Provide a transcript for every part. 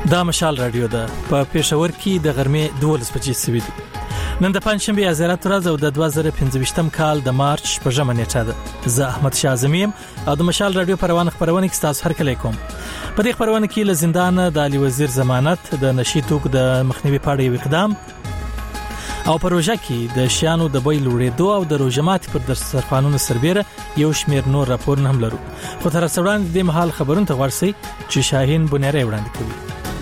دا مشال رادیو ده په پېښور کې د غرمې 12 بجې سوي دي. نن د پنځشنبه آزادت ورځ او د 2025م کال د مارچ په ژمه نیټه ده. زه احمد شاه زمیم او د مشال رادیو پروانه خبرونه کې تاسو هر کله کوم. په دې خبرونه کې له زندان د علي وزیر ضمانت د نشي توک د مخنیوي په اړه اقدام او پروژه کې د شیانو د بیل وړېدو او د روجمات پر دسترخوانونو سربېره یو شمېر نور راپورونه هم لرو. خو تر څو وړاندې د محل خبرونه ته ورسي چې شاهین بنيري وړاندې کوي.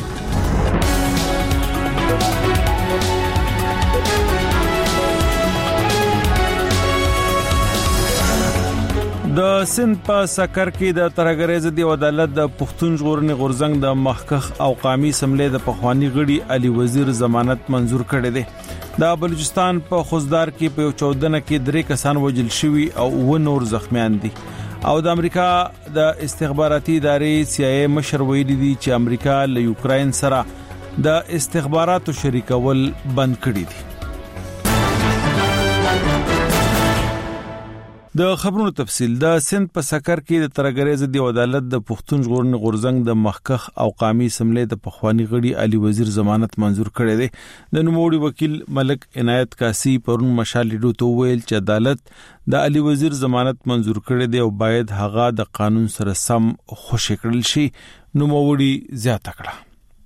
د سند په سکر کې د ترهګریز دی عدالت د پښتون ژغورنې غورځنګ د مخکخ او قومي سملې د پخوانی غړي علي وزیر ضمانت منزور کړی دی. د بلوچستان په خوزدار کې په 14 کې 3 کسان وژل شوي او 9 نور زخمیان دي. او د امریکا د استخباراتي ادارې CIA مشر ویلي دي چې امریکا له یوکرين سره د استخباراتو شریکول بند کړی دي. د خبرونو تفصیل د سند په سکر کې د ترهګریز دی عدالت د پښتون ژغورنې غورځنګ د مخکخ او قومي سملې د پخوانی غړي علي وزیر ضمانت منزور کړی دی. د نوموړي وکیل ملک عنایت کاسی پرون مشال لیدو ته ویل چې عدالت د علي وزیر ضمانت منزور کړی دی او باید هغه د قانون سره سم خوشی کړل شي. نوموړي زیاته کړه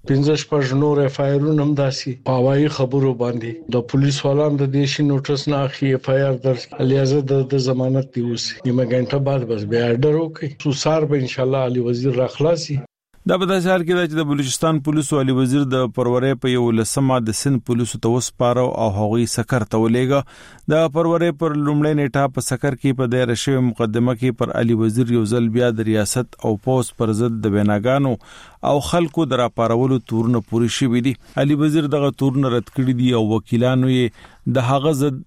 15 نور FIR-ونه هم داسي پاوایي خبرو باندې د پولیس والان د دیشي نوټس نه اخی FIR درس الیازه د ضمانت دی اوس نیمه غنټه بعد بس بیا آرډر وکي سوسار به ان شاء الله علي وزیر راخلاصي. دا په داسې حال کې چې د بلوچستان پولیسو علي وزیر د پرورې په یو لسمه د سند پولیسو ته وسپاره او هغوی سکر ته ولېګا. د پرورې پر لومړی نیټه په سکر کې په دایره شوی مقدمه کې پر علي وزیر یو ځل بیا د ریاست او پوس پر ضد د بیناګانو او خلکو د راپارولو تورونه پوری شوی دي. علي وزیر دغه تورونه رد کړی دي او وکیلانو یې د هغه ضد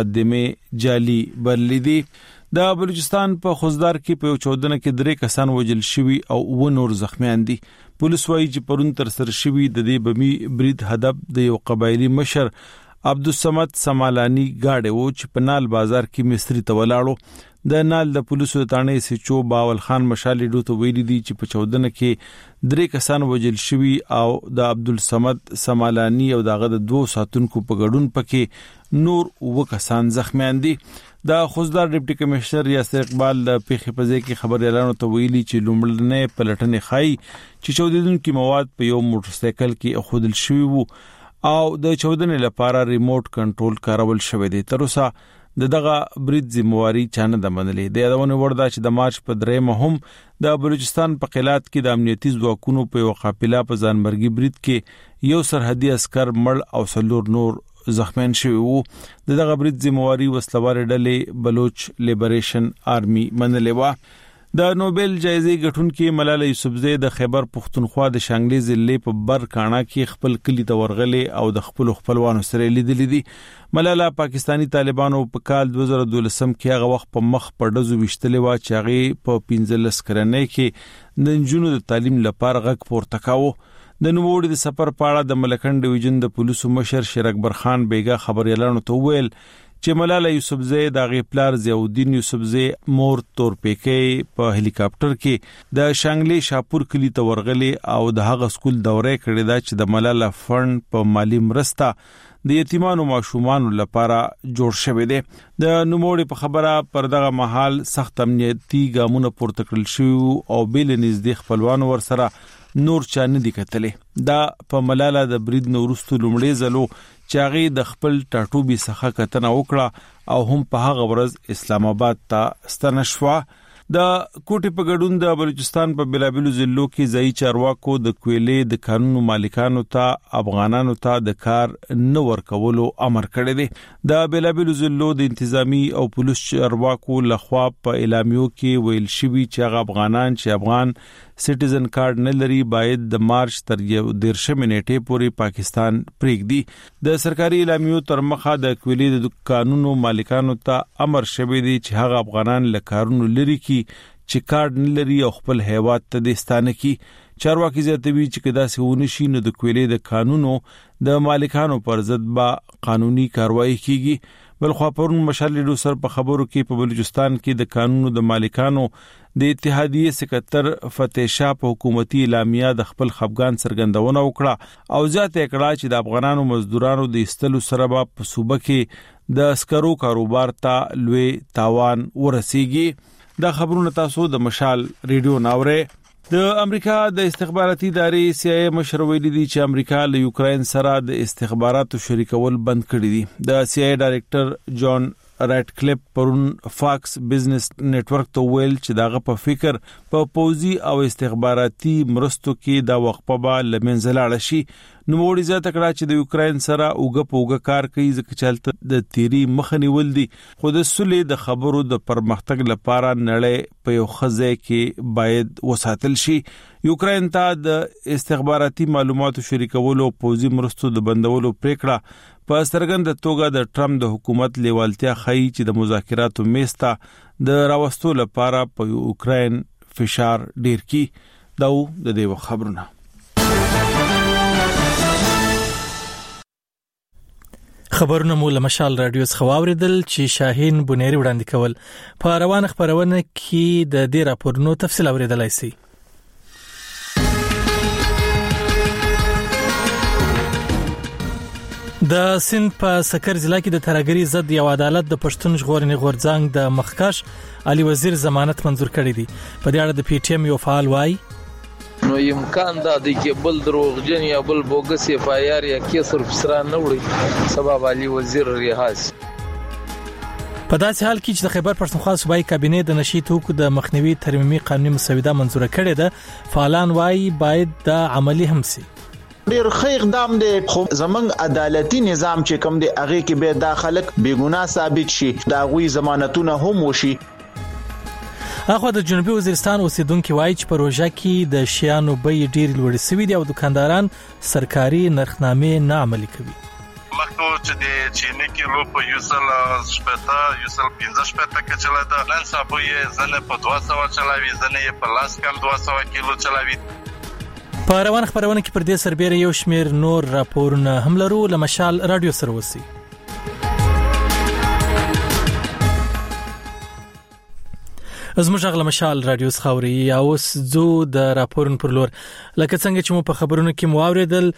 مقدمه جعلي بللې دي. د بلوچستان په خوزدار کې په 14 کې 3 کسان وژل شوي او 9 نور زخمیان دي. پولیس وايي چې پرون تر سره شوي د دې بمی برید هدف د یو قبایلی مشر عبدالصمد سمالانی گاډي و چې په نال بازار کې مستری ته ولاړو. د نال د پولیسو تانه سچو باول خان مشالې دوته ویلي دي چې په 14 کې 3 کسان وژل شوي او د عبدالصمد سمالانی او دغه د 2 ساتونکو په ګډون پکې نور 9 کسان زخمیان دي. د خوزدار ډیپټي کمشنر یاسر اقبال د پیښې په ځای کې خبر اعلان ته ویلي چې لومړنۍ پلټنې ښایي چې چودیدونکو مواد په یو موټر سایکل کې اخودل شوی وو او د چودنې لپاره ریموټ کنټرول کارول شوی دی. تر اوسه دغه برید ذمہواری چانه د منلې د یادونه ورده چې د مارچ په 3 هم د بلوچستان په قلات کې د امنیتي ځواکونو په یو قافله په ځانمرګي برید کې یو سرحدي عسكر مړ او څلور نور زخمیان شوي وو. دغه برید ذمہواری وسلوار ډلې بلوچ لیبریشن آرمي منلې و. د نوبل جایزې ګټونکې ملاله یوسفزۍ د خیبر پښتونخوا د شانګلي ضلع په برکاڼه کې خپل کلی ته ورغلې او د خپلوانو سره لیدلې دي. ملاله پاکستانی طالبانو په کال 2012 کې هغه وخت په مخ په ډزو وشتلې و چې هغه په 15 کرنې کې د نجونو د تعلیم لپاره غږ پورته کاوه. د نوموړي د سفر په اړه د ملکن ډیویژن د پولیسو مشر شیر اکبر خان بیګا خبر اعلان ته ویل چې ملاله یوسفزۍ د غپلار ضیاءالدین یوسفزۍ مور تورپیکې په هلی کاپټر کې د شانګلي شاپور کلی ته ورغلې او د هغه سکول دورې کړې ده چې د ملاله فند په مالی مرسته د یتیمانو ماشومان لپاره جوړ شوی دی. د نوموړي په خبره پر دغه محل سخت امنیتي ګامونه پورته کړل شو او بیل نږدې خپلوان ورسره نور چانه دي کتلې. دا په ملاله د برید نورستو لومړی ځلو چاغي د خپل ټاټوبي څخه کتنه وکړه او هم په هغه ورځ اسلام آباد ته ستنشوا. د کوټي په ګډون د بلوچستان په بلابلو ضلعو کې ځای چارواکو د کویلې د قانون مالکانو ته افغانانو ته د کار نه ورکولو امر کړی دی. د بلابلو ضلعو د انتظامی او پولیس چارواکو لخوا په اعلامیو کې ویل شوی چې هغه افغانان چې افغان سټیزن کارت نه لري باید د مارچ تر 13 نیټې پورې پاکستان پریږدي. د سرکاري اعلامیو تر مخه د کویلې د قانونو مالکانو ته امر شوی دی چې هغه افغانان له کارونو لري کی چې کارت نه لري او خپل هیواد ته د ستانه کی. چارواکي زیاتوي چې کدا سهونه شي نو د کویلې د قانونو د مالکانو پر ضد با قانوني کاروایی کیږي. بلخوا پرون مشال لیډو سر په خبرو کې په بلوچستان کې د قانونو د مالکانو د اتحادیه سکتر فتح شاه په حکومتي اعلامیه د خپل خفګان څرګندونه وکړه او ځاته کړه چې د افغانانو مزدورانو د استلو سره په صوبه کې د اسکرو کاروبار ته لوی تاوان ورسیږي. دا خبرونه تاسو د مشال ریډیو ناوره. د امریکا د استخباراتي ادارې CIA مشر ویلي دی چې امریکا له یوکرين سره د استخباراتو شریکول بند کړی دي. د CIA ډایریکټر جان راتکلیف پرون فاکس بزنس نتورک ته ویل چې داغه په فکر په پوزي او استخباراتي مرستو کې دا وقفه به لمنځه لاړ شي. نو وړي ځات کړه چې د یوکرين سره اوګه کار کوي ځکه چې د تیری مخنی ول دي خو د سولې د خبرو د پرمختګ لپاره نړۍ په یو خزه کې باید وساتل شي. یوکرين ته د استخباراتي معلوماتو شریکولو پوزي مرستو د بندولو پریکړه په سترګند توګه د ټرمپ د حکومت لیوالتیا خي چې د مذاکراتو میستا د راوستو لپاره په یوکرين فشار ډیر کی. دا د دې خبرونه. خبرونه مو له مشال رادیو څخه واوریدل چې شاهین بنيري وړاندې کول. په روان خبرونه کې د دې راپورونو تفصیل اوریدلای شئ. د سند په سکر ضلع کې د ترهګری ضد یو عدالت د پښتون ژغورنې غورځنګ د مخکښ علي وزیر ضمانت منزور کړی دی. په دې اړه د پی ټی ایم یو فعال وایي نو امکان دا دی چې بل دروغجن یا بل بوګس اف آی آر یا کیس ورپسره نه وړي سبب علي وزیر ریاض. په داسې حال کې چې د خیبر پښتونخوا صوبایي کابینې د نشي توکو د مخنیوي ترمیمي قانوني مسوده منزور کړې ده. فعالان وایي باید د عملی هم سي. ډیر ښه اقدام دی خو زمنګ عدالتي نظام چې کوم دی هغه کې به داخلك بیګناه ثابت شي دا غوي ضمانتونه هم وشي. اخو د جنوبي وزیرستان اوسیدونکو وایي چې پروژه کې د شیانو بیې ډیر لوړ شوي دي او دکانداران سرکاري نرخنامې نه عملي کوي. مخکې چې د چینه کیلو په یوسل شپته یوسل 15 شپته کې چلاته نن سبا یې زنه په 200 چلاوي زنه یې په لاس کم 200 کیلو چلاوي. په روان خبرونه کې پر دې سربېره یو شمیر نور راپورونه هم لرو. له مشال رادیو سره وسی. زموږ غل مشال رادیو خاوري اوس زو د راپورن پر لور لکه څنګه چې مو په خبرونو کې مو اوریدل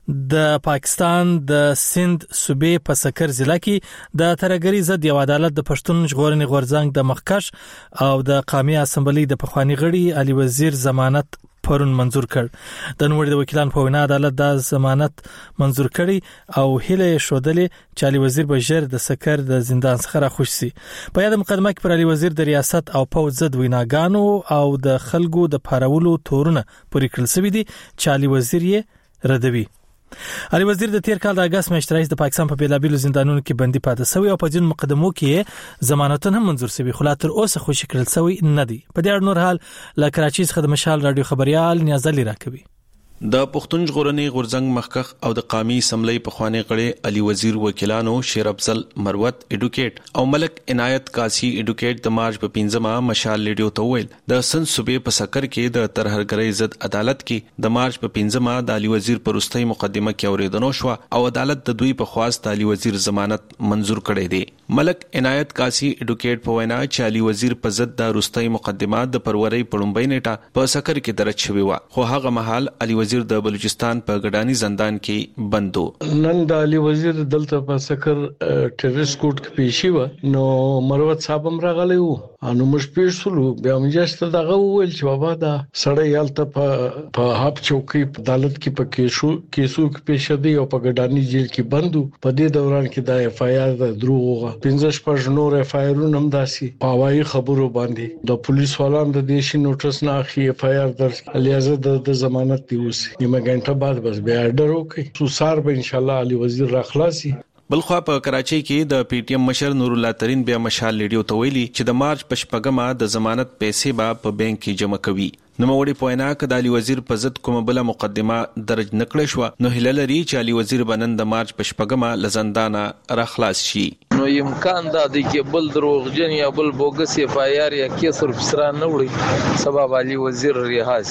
د پاکستان د سند صوبې په سکر ضلع کې د ترهګری ضد یو عدالت د پښتون ژغورنې غورځنګ د مخکښ او د قومي اسمبلی د پخوانی غړي علي وزیر ضمانت پرون منزور کړ. د نوړي د وکیلان په وینا عدالت د ضمانت منزور کړي او هله شودلې چې علي وزیر به ژر د سکر د زندان څخه راخوش شي. په یاد مقدمه کې پر علي وزیر د ریاست او پوځ ضد ویناګانو او د خلکو د پارولو تورونه پورې کړل شوی دي چې علي وزیر یې ردوي. علي وزیر د تیر کال د اگست میاشتې راهیسې د پاکستان په بیلابیلو زندانونو کې بندي پاتې شوی او په ځین مقدمو کې ضمانتونه هم منزور شوی خو لا تر اوسه خوشی کړل شوی نه دی. په دې اړه نور حال له کراچۍ څخه د مشال رادیو خبريال نیاز علي راکوي. د پښتون ژغورنې غورځنګ مخکښ او د قومي اسمبلی پخوانی غړي علي وزیر وکیلانو شیر افضل مروت اډوکیټ او ملک عنایت قاسی اډوکیټ د مارچ په 15 مشال لیډیو ته ویل د سند صوبې په سکر کې د ترهګری ضد عدالت کې د مارچ په 15 د علي وزیر پرستۍ مقدمه کې اوریدنو شو او عدالت د دوی په خواست علي وزیر ضمانت منزور کړی دی. ملک عنایت قاسی اډوکیټ په وینا چې علي وزیر په ضد د پرستۍ مقدمه د فروری په لومبۍ نیټه په سکر کې درج شوی و خو هغه مهال علي وزیر د بلوچستان په ګډانی زندان کې بندو. نن د علي وزیر دلته په سکر ټیرریست کوټ کې پیشي و نو مروت صاحب هم راغلی وو انو مش پیښلو بیا مجسته دغه ویل چې بابا دا سړی یالته په هاب چوکي عدالت کې په کیسو کې پیښ دی او په ګډانی جیل کې بندو. په دې دوران کې د اف آی آر د دروغه 15 نور اف آی آر هم داسي پاوایی خبرو باندې د پولیس والان د دیشي نوټس نه اخی اف آی آر درس الیازه د ضمانت دی اوس نیمه غنټه بعد بس بیا آرډر وکړي سوسار به ان شاء الله علي وزیر راخلاصي. بلخوا په کراچۍ کې د پی ټی ایم مشر نور الله ترين بیا مشال لیډیو ته ویلي چې د مارچ په شپږمه د ضمانت پیسې به په بانک کې جمع کوي. نو موړي پوینا ک د علي وزیر په ضد کومه بل مقدمه درج نکړې شو نو هلال لري چې علي وزیر بنن د مارچ په شپږمه لزندانه راخلاص شي. نو امکان دا دی چې بل دروغجن یا بل بوګس اف آی آر یا کیس ورپسره نه وړي سبب علي وزیر ریاض.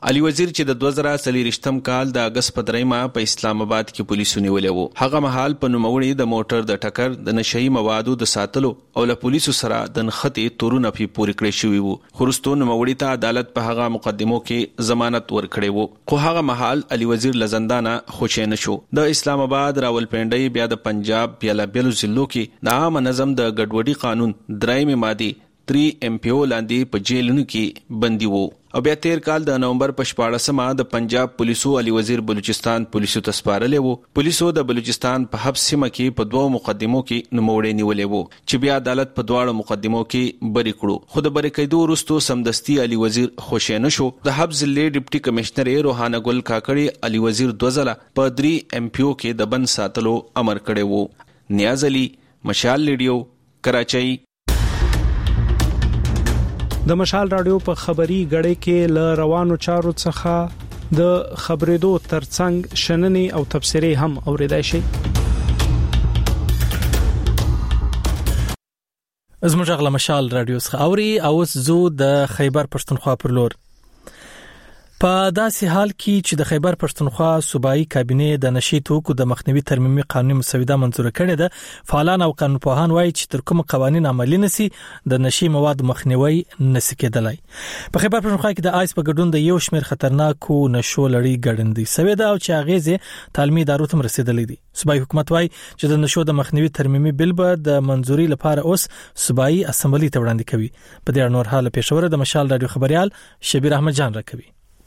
علي وزیر چې د 2023م کال د اگست په 3 په اسلام آباد کې پولیسو نیولې وو. هغه مهال په نوموړي د موټر د ټکر د نشئی موادو د ساتلو او له پولیسو سره د نښتې تورونه پی پوری کړی شوی وو. خورستو نوموړي ته عدالت په هغه مقدمو کې ضمانت ورکړی وو، خو هغه مهال علي وزیر لزندانه خوشی نشو. د اسلام آباد، راولپنډي، بیا د پنجاب، بیلابیلو ضلعو کې د عام نظم د ګډوډي قانون 3 ماده 3 MPO لاندې په جیلونو کې بندي وو. او بیا 13 کال د نومبر په 14 د پنجاب پولیسو علي وزیر بلوچستان پولیسو ته سپارلې وو. پولیسو د بلوچستان په حبس سیمه کې په 2 مقدمو کې نوموړي نیولې وو چې بیا عدالت په 2 مقدمو کې بری کړو. خو د بری کېدو وروسته سمدستي علي وزیر خوشی نشو. د حبس ضلع ډیپټي کمشنر روحانه ګل کاکړي علي وزیر 2 ځله په 3 MPO کې د بند ساتلو امر کړی وو. نیاز علي، مشال ریډیو، کراچۍ. د مشال رادیو په خبري غړې کې ل روانو چارو څخه د خبرېدو ترڅنګ شننې او تبصرې هم اوریدای شي. زموږ غلا مشال رادیو څخه اوري او زو د خیبر پښتونخوا پر لور. په داسې حال کې چې د خیبر پښتونخوا صوبایي کابینه د نشي توکو د مخنیوي ترمیمي قانوني مسوده منزور کړې ده، فعالان او قانونپوهان وایي چې تر کوم قوانين عملي نشي د نشي مواد مخنیوي نشي کېدلای. په خیبر پښتونخوا کې د آیس په ګډون د یو شمېر خطرناکو نشو لړۍ ګړندې سوي ده او چې اغیزه تعلیمي ادارو ته رسیدلې دي. صوبایي حکومت وایي چې د نشو د مخنیوي ترمیمي بل به د منزوري لپاره اوس صوبایي اسمبلی ته وړاندې کوي. په دې اړه نور حال پېښور د مشال رادیو خبريال شبیر احمد جان راکوي.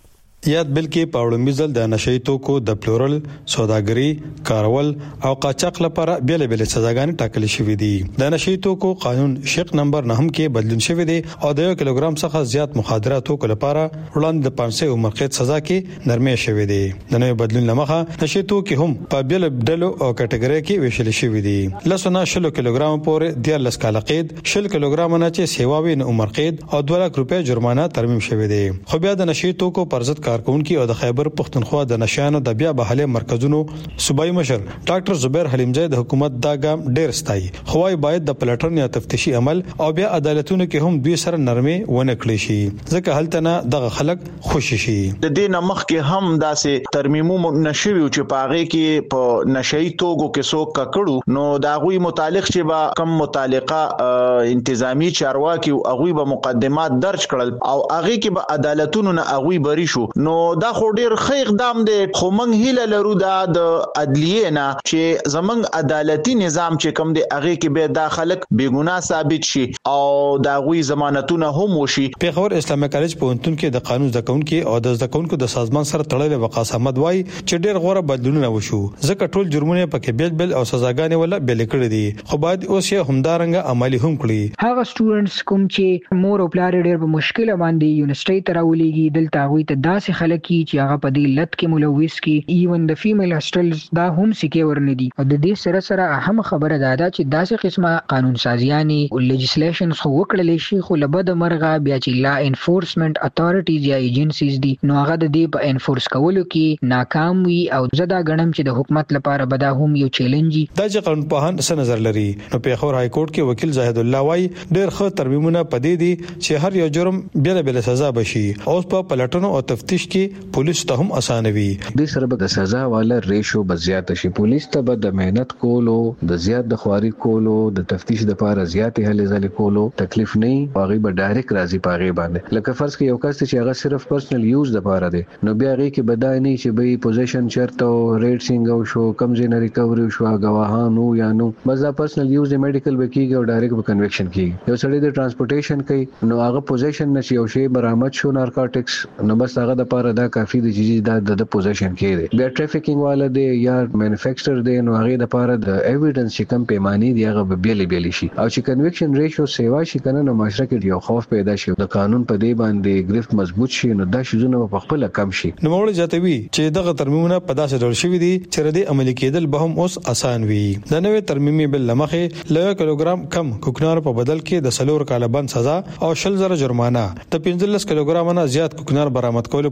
یاد بلکې په وړاندې د نشئی توکو د پلورل، سوداګري، کارول او قاچاق لپاره بیل سزاګانې ټاکل شوې دي. د نشئی توکو قانون شق نمبر 9 کې بدلون شوی دی او د 1 کیلوګرام څخه زیات مخدره توکو لپاره وړاندې د 500 عمر قید سزا کې نرمي شوې دي. د نوې بدلون لمخه نشئی توکي هم په بیل ډلو او کټګوري کې ویشل شوی دي. لسونه 10 کیلوګرام پورې 10 کال قید، 10 کیلوګرام نه چې سیواوي نه عمر قید او 2 لک روپے جرمانه ترمیم شوی دی. خو بیا د نشئی توکو پر ضد کارکونکو او د خیبر پښتونخوا د نشانو د بیا بحاله مرکزونو صوبایي مشر ډاکټر زبیر حلیمزی د حکومت دا ګام ډیر ستایي. خوای باید د پلټن یا تفتیشي عمل او بیا عدالتونو کې هم دوی سره نرمي ونه کړی شي ځکه هلته نه دغه خلک خوشي شي. د دې نمخ کې هم داسې ترمیمو نشوي چې پاغه کې په نشئی توګو کې څوک ککړو نو دا غوي متعلق چې با کم متعلقه انتظامی چارواکي او غوي به مقدمات درج کړل او هغه کې به عدالتونو نه غوي بری شو. نو دا خو ډیر ښه اقدام دی، خو موږ هیله لرو دا د عدلیه نه چې زمنګ عدالتي نظام چې کوم دی هغه کې به دا خلک بیګناه ثابت شي او دا غوي ضمانتونه هم وشي. پیښور اسلامي کالج پوهنتون کې د قانون زدهکونکو او د زدهکونکو د سازمان سره تړلې وقاص احمد وای چې ډیر غوړه بدلونونه وشو ځکه ټول جرمونه پکې بیل او سزاګانې ولا بیل کړې دي، خو باید اوس یې همدارنګه عملی هم کړي. هغه سټوډنټس کوم چې مور او پلار ډیر په مشکل باندې یونیورسيټي تراولېږي دلته غوي ته داسې خلک چې هغه په دې لټ کې ملوث کی ایون د فیمیل هاستلز دا هم سکیور نه دي. او د دې سره سره اهم خبره ده چې داسې قسمه قانون سازیانه او لیجسلیشن خو وکړل شي خو لبد مرغه بیا چې لا انفورسمنت اتورټیز یا ایجنسیز دي نو هغه د دې په انفورس کولو کې ناکام وي او زدا غنم چې د حکومت لپاره بدا هم یو چیلنج دی. دا چې قانون په هان څه نظر لري نو پیښور های کورټ کې وکیل زاهد الله وای ډېر ښه ترمیمونه پدې دي چې هر یو جرم بیل سزا بشي او په پلټنو او تفتیش کې پولیس ته هم اسانه وي. د سره به د سزا والا ریشو بزیات شي، پولیس ته به د مهنت کولو د زیات د خواري کولو د تفتیش د لپاره زیات هلې ځلې کولو تکلیف نه هغه به ډایرکټ راځي پاغه باندې. لکه فرض کې یو کس چې هغه صرف پرسنل یوز د لپاره دی نو بیا هغه کې بدای نه چې به پوزیشن چرته ریټ سینګ او شو کم زین ریکوري شو غواهانو یا نو مزه پرسنل یوز د میډیکل وکیږي او ډایرکټ به کنویکشن کیږي. یو سړی د ترانسپورټیشن کوي نو هغه پوزیشن نشي او شی برآمد شو نارکوټکس نو بس هغه د لپاره دا کافي دی چې د پوزیشن کې دی. بیا ټریفیکینګ والا دی یا مینوفیکچرر دی نو هغه د لپاره د ایویډنس چې کم پیمانی دی هغه به بیل شي او چې کنویکشن ریشو سیوا شي کنه نو معاشره کې یو خوف پیدا شي د قانون په دی باندې گرفت مضبوط شي نو دا شیزونه په خپل کم شي. نو موږ جاتوي چې دغه ترمیمونه په داسې ډول شوي دي چې ردی عملي کېدل به هم اوس آسان وي. د نوې ترمیمي بل لمخه ل 1 کیلوګرام کم کوکنار په بدل کې د 4 کال بند سزا او 10,000 جرمانه د 15 کیلوګرام نه زیات کوکنار برآمد کولو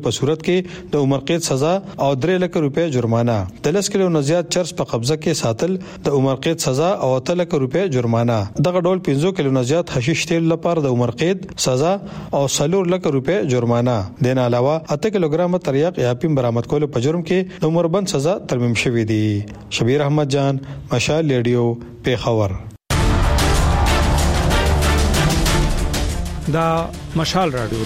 په صورت کې د عمر قید سزا او 3 لک روپیا جرمانه، د 10 کیلو نه زیات چرس په قبضه کې ساتل د عمر قید سزا او 3 لک روپیا جرمانه، دغه ډول 15 کیلو نه زیات حشیش تیل لپاره د عمر قید سزا او 4 لک روپیا جرمانه. د نه علاوه 8 کیلوګرام تریاق یا افیم برآمد کولو په جرم کې د عمر بند سزا ترمیم شوې دي. شبیر احمد جان، مشال ریډیو، پیښور. دا مشال رادیو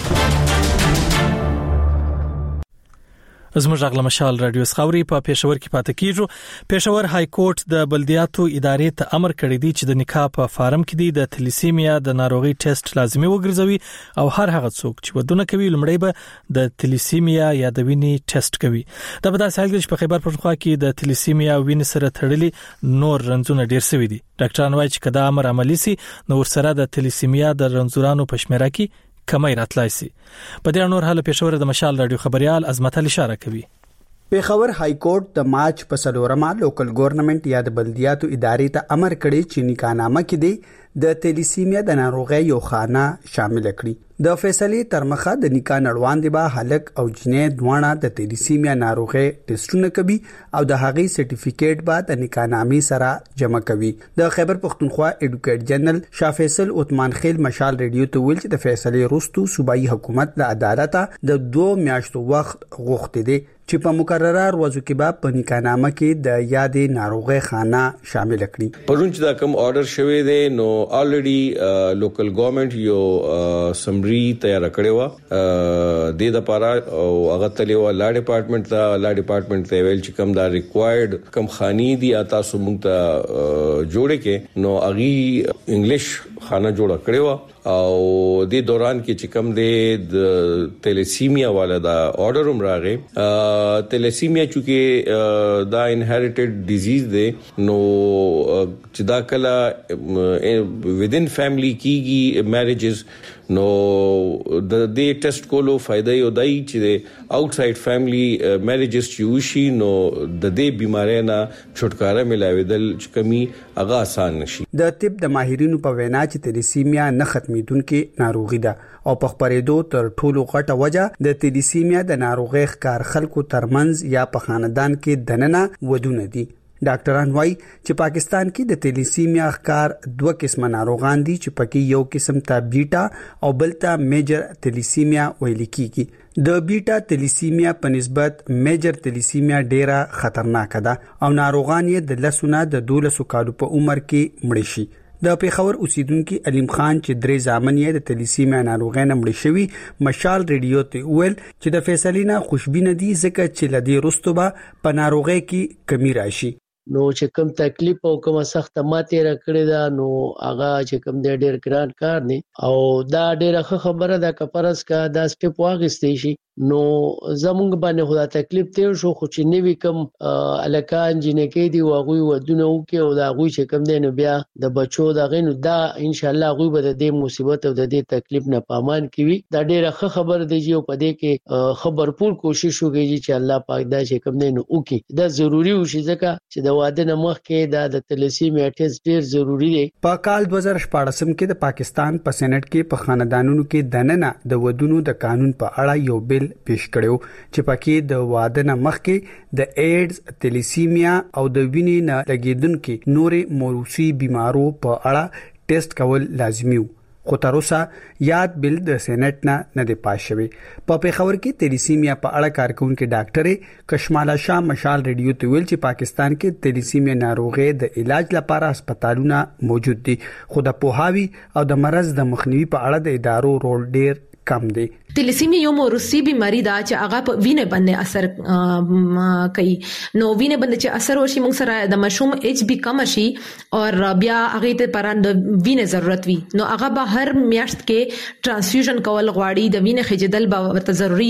زموږ غږ مشال رادیو سخاوري په پېښور کې پاتې کیږو. پېښور های کورټ د بلدیاتو ادارې ته امر کړی دی چې د نکاح په فارم کې د تلیسیمیا د ناروغي ټیسټ لازمي وګرځوي او هر هغه څوک چې ودونه کوي لمړی به د تلیسیمیا یا د وینې ټیسټ کوي. دا په داسې حال کې چې په خیبر پښتونخوا کې د تلیسیمیا وینې سره تړلي نور رنځونه ډیر شوي دي. ډاکټران وايي چې کدا امر عملی سي نو ورسره د تلیسیمیا د رنځورانو په شمیره کې کمی راتلای سي. په دې نور حاله پېښور د مشال رادیو خبريال عظمت علي اشاره کوي. پیښور های کورټ د مارچ په 4 لوکل ګورنمنت یا د بلدیاتو ادارې ته امر کړی چې نکاحنامه کې دی د تلیسیمیا د ناروغي یو خانه شامل کړي. د فیصلې تر مخه د نکاح نړوان دی به هلک او جنې دوانه د تلیسیمیا ناروغي ټیسټونه کوي او د هغې سرټیفیکیټ به د نکاحنامې سره جمع کوي. د خیبر پښتونخوا ایډوکیټ جنرال شاه فیصل عثمان خیل مشال ریډیو ته ویل چې د فیصلې وروسته صوبایي حکومت د عدالت د 2 میاشتو وخت غوښتي دي چې په مقرره ورځو کې به په نکاحنامه کې د یادې ناروغي خانه شامل کړي. پرون چې دا کوم آرډر شوی دی نو الریډي لوکل ګورنمنت یو سمری تیار کړی و د لپاره او هغه تلو لا ډپارټمنټ ته ویل چې کوم دا ریکوایرډ کوم خاني دی تاسو مونږ ته جوړه کې نو اغي انګلیش خانه جوړه کړی و او د دوران کې چې کوم د تلیسیمیا والا دا آرډر هم راغی. تلیسیمیا چې دا انهریټډ ډیزیز دی نو چې دا کله ودین فیملی کیږي میریجز نو د دې ټیسټ کولو فائدہ یو دی چې آوټساید فیملی میریجز چې وشي نو د دې بیماری نه چھټکارا ملاویدل چې کمی هغه آسان نشي. د طب د ماهرینو په وینا چې تلیسیمیا نه ختمیدونکې ناروغي ده او په خبرېدو تر ټولو غټه وجه د تلیسیمیا د ناروغي ښکار خلکو ترمنځ یا په خاندان کې دننه ودونه دي. ډاکټران وايي چې پاکستان کې د تلیسیمیا ښکار 2 قسمه ناروغان دي چې پکې یو قسم ته بیټا او بل ته میجر تلیسیمیا ویل کیږي. د بیټا تلیسیمیا په نسبت میجر تلیسیمیا ډیره خطرناک ده او ناروغان یې د لسونه د 12 کالو په عمر کې مړ شي. د پیښور اوسیدونکو علیم خان چې 3 ځامن یې د تلیسیمیا ناروغۍ نه مړ شوی مشال ریډیو ته ویل چې د فیصلینا خوشبینه دي ځکه چې لدی رستوبه په ناروغۍ کې کمی راشي. نو چې کوم تکلیف او کوم سخت ماته را کړی دا نو هغه چې کوم ډېر ګران کار دی او دا ډېره خبره ده کپرس کا دا سټپ واغستې شي نو زمونږ باندې خدا تکلیف تیر شو خو چې نیوی کوم الکان جنکې دی واغوي ودونه وکي او دا غوي چې کوم دی نو بیا د بچو دا غینو دا ان شاء الله غوي به د مصیبت او د تکلیف نه پامان کیوي. دا ډېره خبر دی چې په دې کې خبرپور کوشش وکړي چې الله پاک دا چې کوم دی نو وکي. دا ضروری وشي ځکه چې د واده نه مخکې د تلیسیمیا ټیسټ ډېر ضروری دی. په کال 2014 کې د پاکستان په سېنات کې په خاندانونو کې دننه د ودونو د قانون په اړه یو بل پیش کړو چې پکې د واده نه مخکې د ایډز، تلیسیمیا او د وینې نه لګیدونکو نورې موروثي بیمارو په اړه ټیسټ کول لازمي وو. خو تر اوسه یاد بل د سېنات نه دی پاس شوی. په پیښور کې تلیسیمیا په اړه کارکونکو ډاکټر کشماله شاه مشال ریډیو ته ویل چې پاکستان کې تلیسیمیا ناروغي د علاج لپاره هسپتالونه موجود دي خو د پوهاوی او د مرز د مخنیوي په اړه د ادارو رول ډیر کم دی. تلیسیمیا یو موروثي بیماری ده چې هغه په وینې باندې اثر کوي. نو وینې باندې چې اثر وشي موږ سره د مشوم ایچ بی کم شي او بیا هغه ته پران د وینې ضرورت وي نو هغه به هر میاشت کې ترانسفیوژن کول غواړي د وینې خجدل به ورته ضروري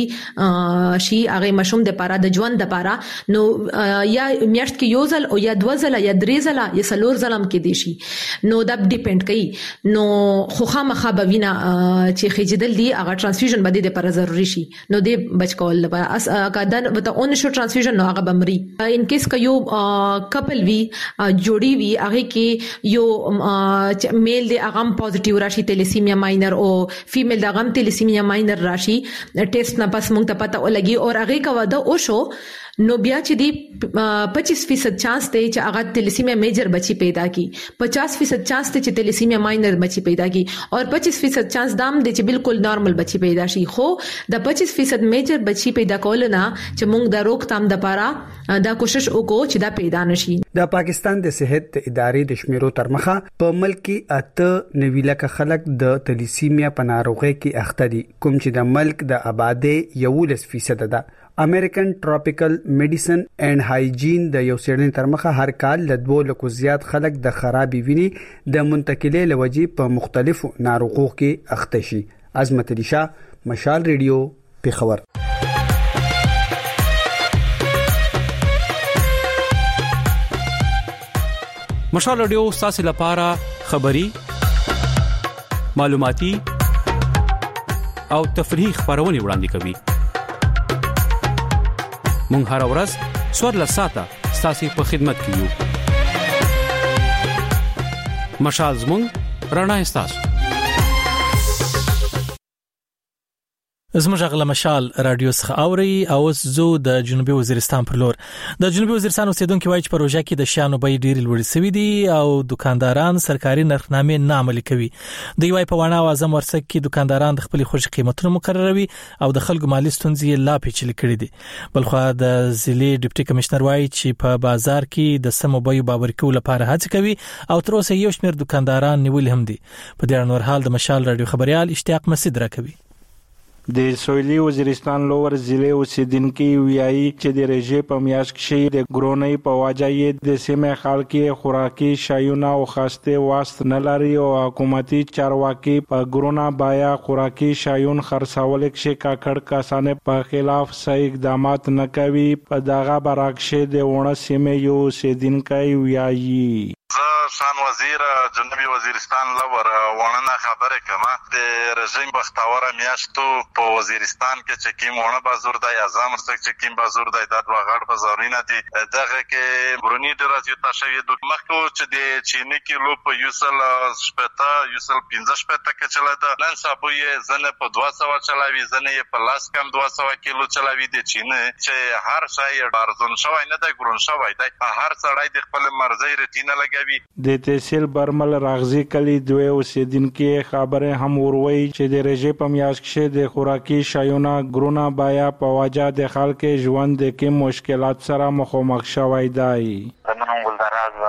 شي هغه مشوم د پاره د ژوند د پاره نو یا میاشت کې یو ځل او یا 2 ځله یا 3 ځله یا 4 ځله کې دي شي نو دا ډیپند کوي. نو خو خامخا به وینا چې خجدل دی هغه ترانسفیوژن باندې د پر ضروري شي نو د بچ کول لپاره کدن وته اون شو ترانسفیوژن نو هغه بمري ان کیس ک یو کپل وی جوړي وی هغه کې یو میل د اغم پوزټیو راشي تلیسیمیا ماینر او فیمیل د اغم تلیسیمیا ماینر راشي ټیسټ نه پس مونږ ته پته ولګي او هغه کا ودا او شو نو بیا چې دی 25% چانس ته چې هغه تلیسیمیا میجر بچی پیدا کی 50% چانس ته چې تلیسیمیا ماینر بچی پیدا کی اور 25% چانس دام دی چې بالکل نارمل بچی پیدا شي خو د 25% میجر بچی پیدا کول نه چې مونږ د روکتام د پاره دا کوشش وکړو چې دا پیدا نشي د پاکستان د صحت ادارې د شمیرو تر مخه په ملک کې اته نویلکه خلک د تلیسیمیا په ناروغي کې اخته دي کوم چې د ملک د آبادی 11% ده امریکن ټراپیکل میډیسن اینڈ هایجین د یو سیړنې تر مخه هر کال ل 2 لکو زیات خلک د خرابې ویني د منتقلې لوجي په مختلفو ناروغو کې اخته شي عظمت علي شاه مشال ریډیو پیښور مشال ریډیو تاسو لپاره خبری معلوماتي او تفریحي خبرونه وړاندې کوي مونږ هر ورځ سور لساته ستاسو په خدمت کې یو مشال زموږ رڼا استاسو زموږ غلا مشال رادیو څخه اوري او زو د جنوبي وزیرستان پر لور د جنوبي وزیرستان اوسیدونکو وایي چې پروژه کې د شیانو بیې ډېری لوړې شوې دي او دکانداران سرکاري نرخنامې نه عملي کوي دوی وايي په وانه اعظم ورسک کې دکانداران د خپل خوشي قیمتونو مقرروي او د خلکو مالی ستونزې لا پیچلې کړې دي بلخو د ضلع ډیپټي کمشنر وايي چې په بازار کې د سمو بیو باور کول لپاره هڅه کوي او تر اوسه یو شمېر دکانداران نیول هم دي په دې اړه نور حال د مشال رادیو خبريال اشتیاق مسعود راکوي د سویلي وزیرستان لوور ضلع اوسیدونکو ویایي چې د رژې په میاشت کې د ګرونۍ په واجهې د سیمه خلک خوراکي شایونه او خاسته واست نه لري او حکومتي چارواکي په ګرونا بایا خوراکي شایون خرڅول کې کاکړ کسانه په خلاف صحیح اقدامات نه کوي په دغه برعکس د ونه سیمه یو اوسیدونکو ویایي شان وزیر جنوبي وزیرستان لور ونه خبره کما د رژیم بختاوره میاشتو په وزیرستان کې چې کیم ونه بازور د اعظم ورڅ چې کیم بازور د دوا غړ بازارینه دي دغه کې برونی درازیو تاسو د مخکو چې د چینی کیلو په یوسل شپتا یوسل 15 شپتا کې چلاده نن صابوی زنه په 200 چلاوي زنه په لاس کم 200 کیلو چلاوي د چینه چې هر شای ارزون شوی نه د ګرون شوی د هر سړی د خپل مرزي رټینه لګوي د تحصیل برمل راغزي کلی دوی اوسیدونکو خبره هم وروي چې د رژې په میاشت کې د خوراکي شایونه ګرونا بایا په واجه د خلکو ژوند کې مشکلات سره مخامخ شوی دی نن ولدراز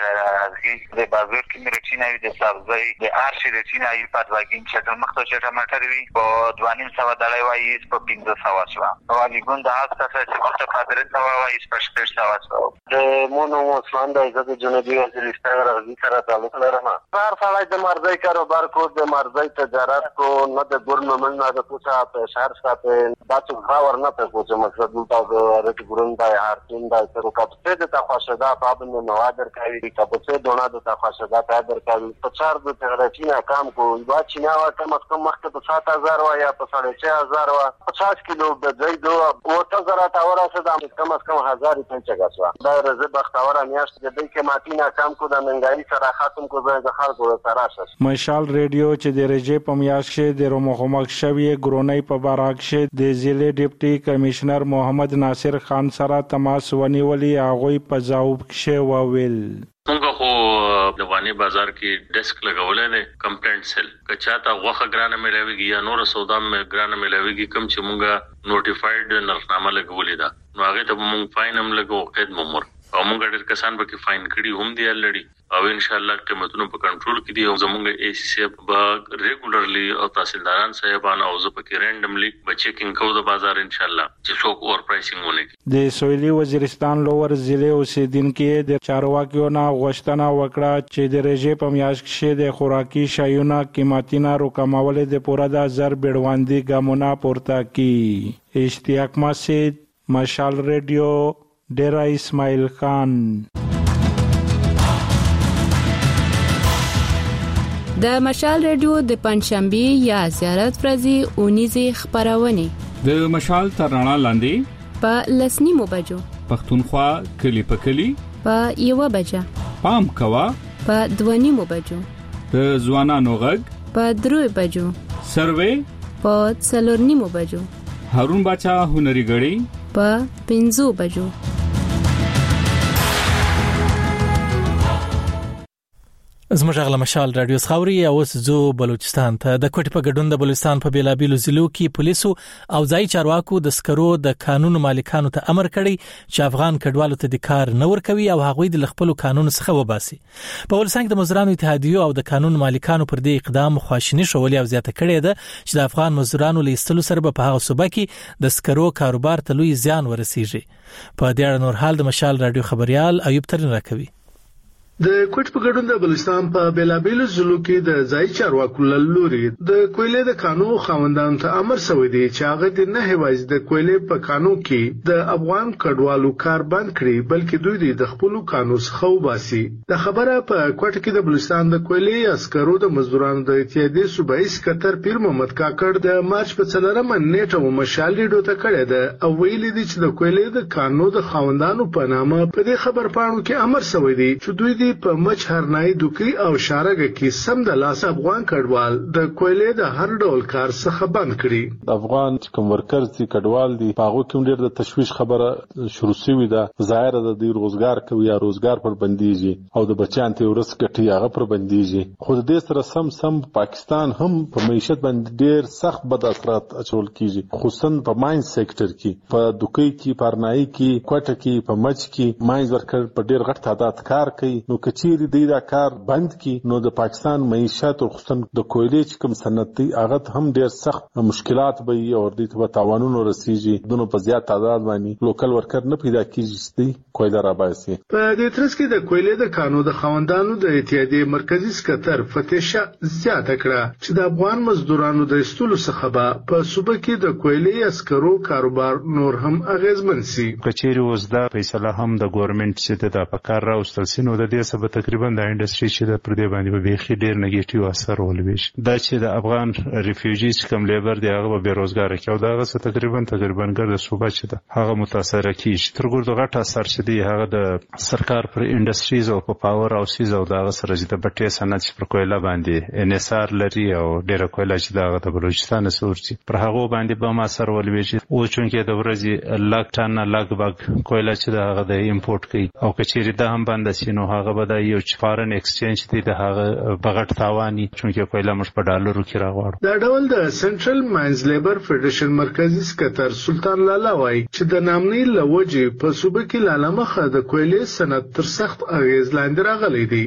د بازار کې مرچینه وي د سبزی د ارشي رچینه وي په دواګین چې د مخته چې ټماټر وي په 2.5 ډالۍ وایي په 1500 شو او علیګون د هغه څه چې مخته په 300 وایي په 600 شو د مونو مسلمان د عزت جنوبي وزیرستان راځي سره تعلق لرم هر سړی د مرزي کاروبار کو د مرزي تجارت کو نه د ګورنمنت نه د پوسا په شهر ساته دا څه خبر نه په کوم مقصد د رټ ګورن د هر تیم د سره کاپته د تخصصه پابند نوادر کوي کاپته دونه د تخصصه پادر کوي په چار د تغرچینه کام کو دا چینا وا کم از کم مخکې په 7000 وا یا په 6500 وا 50 کیلو د زیدو او 2000 تاوره سره کم از کم 1000 پنځه غسوا دا رزه بختاوره میاشت د دې کې ماتینا کام کو د منګای سره ختم کو د خلکو سره شش مشال ریډیو چې د رژې په میاشت کې د رومخمخ شوی ګرونۍ په برعکس د ضلع ډیپټي کمشنر محمد ناصر خان سره تماس ونیولي هغه په جواب کې وویل موږ خو د وانی بازار کې ډیسک لګولې ده کمپلینټ سیل کچاته غوخه ګرانه ملويږي یا نور سودا ګرانه ملويږي کم چې موږ نوټیفاید نرخنامه لګولې ده نو هغه ته موږ فاین هم لګو قید ممر او موږ ډېر کسان به کې فاین کړي هم دی الریډي او ان شاء الله قیمتونو په کنټرول کې دي او زموږ ای سی به ریګولرلی او تحصیلداران صاحبان او زه په کې رینډملی به چیکینګ کوو د بازار ان شاء الله چې څوک اور پرایسینګ ونه کوي د سویلي وزیرستان لوور ضلع اوسیدونکو د چارواکیو نه غوښتنه وکړه چې د رژې په میاشت کې د خوراکي شایونو قیمتونه راکمول د پوره د 1000 بیړواندي ګامونه پورته کړي اشتیاق مسعود مشال ریډیو ډیرا اسماعیل خان د مشال ریډیو د پنځشنبه یا زیارت ورځې اونیزه خبرونه د مشال ترانه لاندې په لسنیمو بجو پښتونخوا کلی په کلی په یو بجه پام کوا په دوانیمو بجو د ځوانانو غږ په 3 بجو سروې په 4 بجو هارون باچا هنري غړي په 5 بجو زموږ غلا مشال رادیو خاوري او زو بلوچستان ته د کوټ په ګډون د بلوچستان په بیلابیلو ضلعو کې پولیسو او ځای چارواکو د سکرو د قانون مالکانو ته امر کړی چې افغان کډوالو ته د کار نه ورکوي او هغوی د خپل قانون څخه وباسي. په ولسنګ د مزدورانو اتحادیو او د قانون مالکانو پر دې اقدام خواشینی شولې او زیاته کړې ده چې د افغان مزدورانو لیستلو سره په هغه صوبه کې د سکرو کاروبار ته لوی زیان ورسیږي. په دې اړه نور حال د مشال رادیو خبريال ایوب ترين راکوي. د کوټ په ګډون د بلوچستان په بیلابیلو ضلعو کې د ځای چارواکو لوري د کویلې د قانون خاوندانو ته امر شوی دی چې هغه د نه هیوایز د کویلې په قانون کې د افغان کډوالو کار بند کړي بلکې دوی د خپل قانون څخه وباسي. د خبره په کوټ کې د بلوچستان د کویلې عسکرو د مزدورانو د اتحادیې صوبایي سکتر پیر محمد کاکړ د مارچ په 4مه نیټه مشال ریډیو ته کړی ده او ویلي دي چې د کویلې د قانون د خاوندانو په نامه په دې خبر پاڼو کې امر شوی دی چې دوی په مچ هرنای دوکي او شارګه کې سم د لاس افغان کډوال د کویلې د هر ډول کار څخه بند کړي. افغان کوم ورکرز دي کډوال دي هغه کوم ډیر د تشویش خبره شروع شوې ده ظاهر ده د روزګار کوي یا روزګار پر بنديږي او د بچیان ته ورس کټي هغه پر بنديږي. خو د دې سره سم پاکستان هم په معیشت باندې ډیر سخت بد اثرات اچول کیږي خصوصا په ماین سېکټر کې په دوکي کې پرنای کې کوټه کې په مچ کې ماین ورکر په ډیر غټ تعداد کار کوي. نو کچیر دی دا کار بند کی نو د پاکستان معیشت او خصوصا د کویلې چې کوم صنعتي هغه هم ډیر سخت مشکلات به او د ته تعاونونو رسیږي دونو په زیات تعداد باندې لوکل ورکر نه پیدا کیږي چې کویلې را باسي. په دې ترڅ کې د کویلې د قانون د خوندانو د اتحادیې مرکزی سکتر فتیشه زیاته کړه چې د افغان مزدورانو د استولو څخه به په صوبه کې د کویلې عسکرو کاروبار نور هم اغیزمن شي. کچېری اوس دا فیصله هم د ګورنمنت چې د پکار راوستل سينو د دې سبب تقریبا د انډستری چې د پردې باندې به بيخي ډیر نیگیټیو اثر ولوي. دا چې د افغان ریفیوجیز کم لیبر دی هغه به بیروزګار کی او دا هغه تقریبا ګر د صوبه چې ده هغه متاثر کیږي. ترګور د غټ اثر چې دی هغه د سرکار پر انډستریز او په پاور او سیز او دا سره چې د بټي صنعت پر کویلا باندې انحصار لري او ډیر کویلا چې دا د بلوچستان سورتي پر هغه باندې به ما سره ولوي او چونکې د ورځي لاک ټن لاک باګ کویلا چې دا هغه د امپورټ کوي او کچېری دا هم بند شینو هغه به د یو فارن ایکسچینج دی د هغه بغټ تاوانی چونکې کویلا مش په ډالرو کې راغواړو. دا ډول د سنټرل ماینز لیبر فدریشن مرکزی سکتر سلطان لالا وای چې د نامنۍ لوجه په صوبه کې لاله مخه د کویلې صنعت تر سخت اغیز لاندې راغلی دی.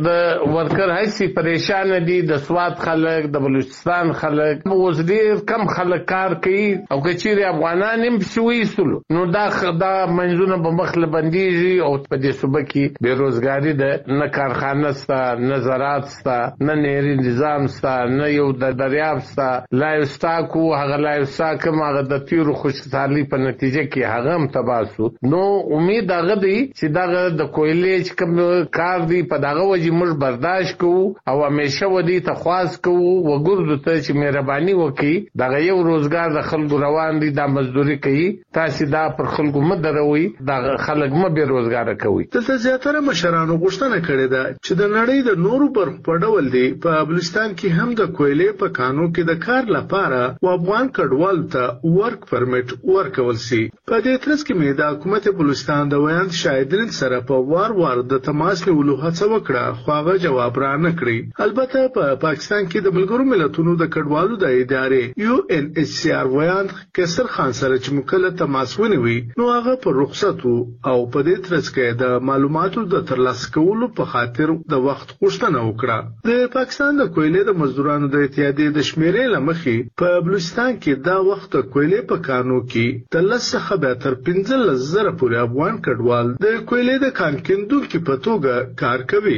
د ورکر هیڅ پریشان دي د سواد خلک د بلوچستان خلک اوس ډیر کم خلک کار کوي او کچېری افغانان هم شوي سلو نو دا منځونه په مخله بنديږي او په دې صوبه کې بیروزګاری ده نه کارخانه ستا نه زراعت ستا نه نهري نظام ستا نه یو د دریاب ستا لایوستاکو هغه لایوستاک هغه د تیرو خوشحالي په نتیجه کې هغه هم تباسو. نو امید هغه دی چې دغه د کویلې چې کوم کار دی په دغه وجه موږ برداشت کوو او همیشه ودی ته خواست کوو وګورو ته چې مهرباني وکړي دغه یو روزګار د خلکو روان دي د مزدوري کوي تاسو دا پر خلکو مدروي د خلک م به روزګار کوي. دلته زیاتره مشرانو غوښتنه کړې ده چې د نړۍ د نورو برخو په ډول دی په بلوچستان کې هم د کویلې په قانون کې د کار لپاره او افغان کډوال ته ورک پرمټ ورکول شي. په دې ترڅ کې مې د حکومت بلوچستان د ویاند شاهدین سره په وار د تماس نیولو هڅه وکړه خو هغه جواب را نه کړی. البته په پاکستان کې د ملګرو ملتونو د کډوالو د ادارې UNHCR ویاند کسر خان سره چې مکله تماس ونیوي نو هغه په رخصت او په دې ترڅ کې د معلوماتو د ترلاسه کولو په خاطر د وخت غوښتنه وکړه. د پاکستان د کویلې د مزدورانو د اتحادیې د شمیرې لمخې په بلوچستان کې دا وخت د کویلې په قانون کې د 10 څخه تر 15,000 پورې افغان کډوال د کویلې د کان کیندونکو په توګه کار کوي.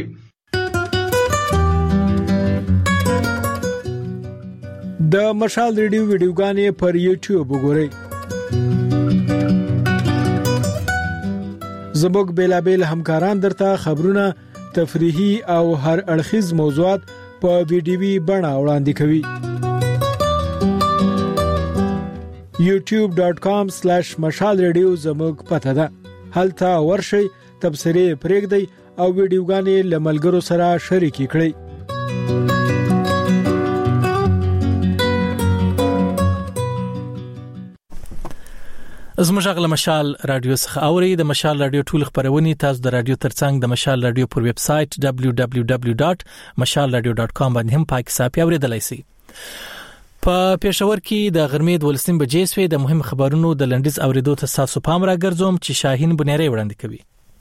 د مشال ریډیو ویډیوګانې پر یوټیوب وګورئ. زموږ بیلابل همکاران درته خبرونه تفریحي او هر اړخیز موضوعات په ویډیوي بڼه وړاندې کوي. youtube.com/مشال رادیو زموږ پته ده. هلته ورشئ، تبصرې پرېږدئ او ویډیوګانې له ملګرو سره شریک کړئ. زموږ غل مشال رادیو څخه اوري. د مشال رادیو ټول خبرونه تاسو د رادیو ترڅنګ د مشال رادیو پر ویب سټ www.mashalradio.com باندې هم پاک صافي اوریدلای شئ. په پېښور کې د غرمې 12 بجې سوي د مهم خبرونو د لنډیز اوریدو ته تاسو پام راګرځوم چې شاهین بنيري وړاندې کوي.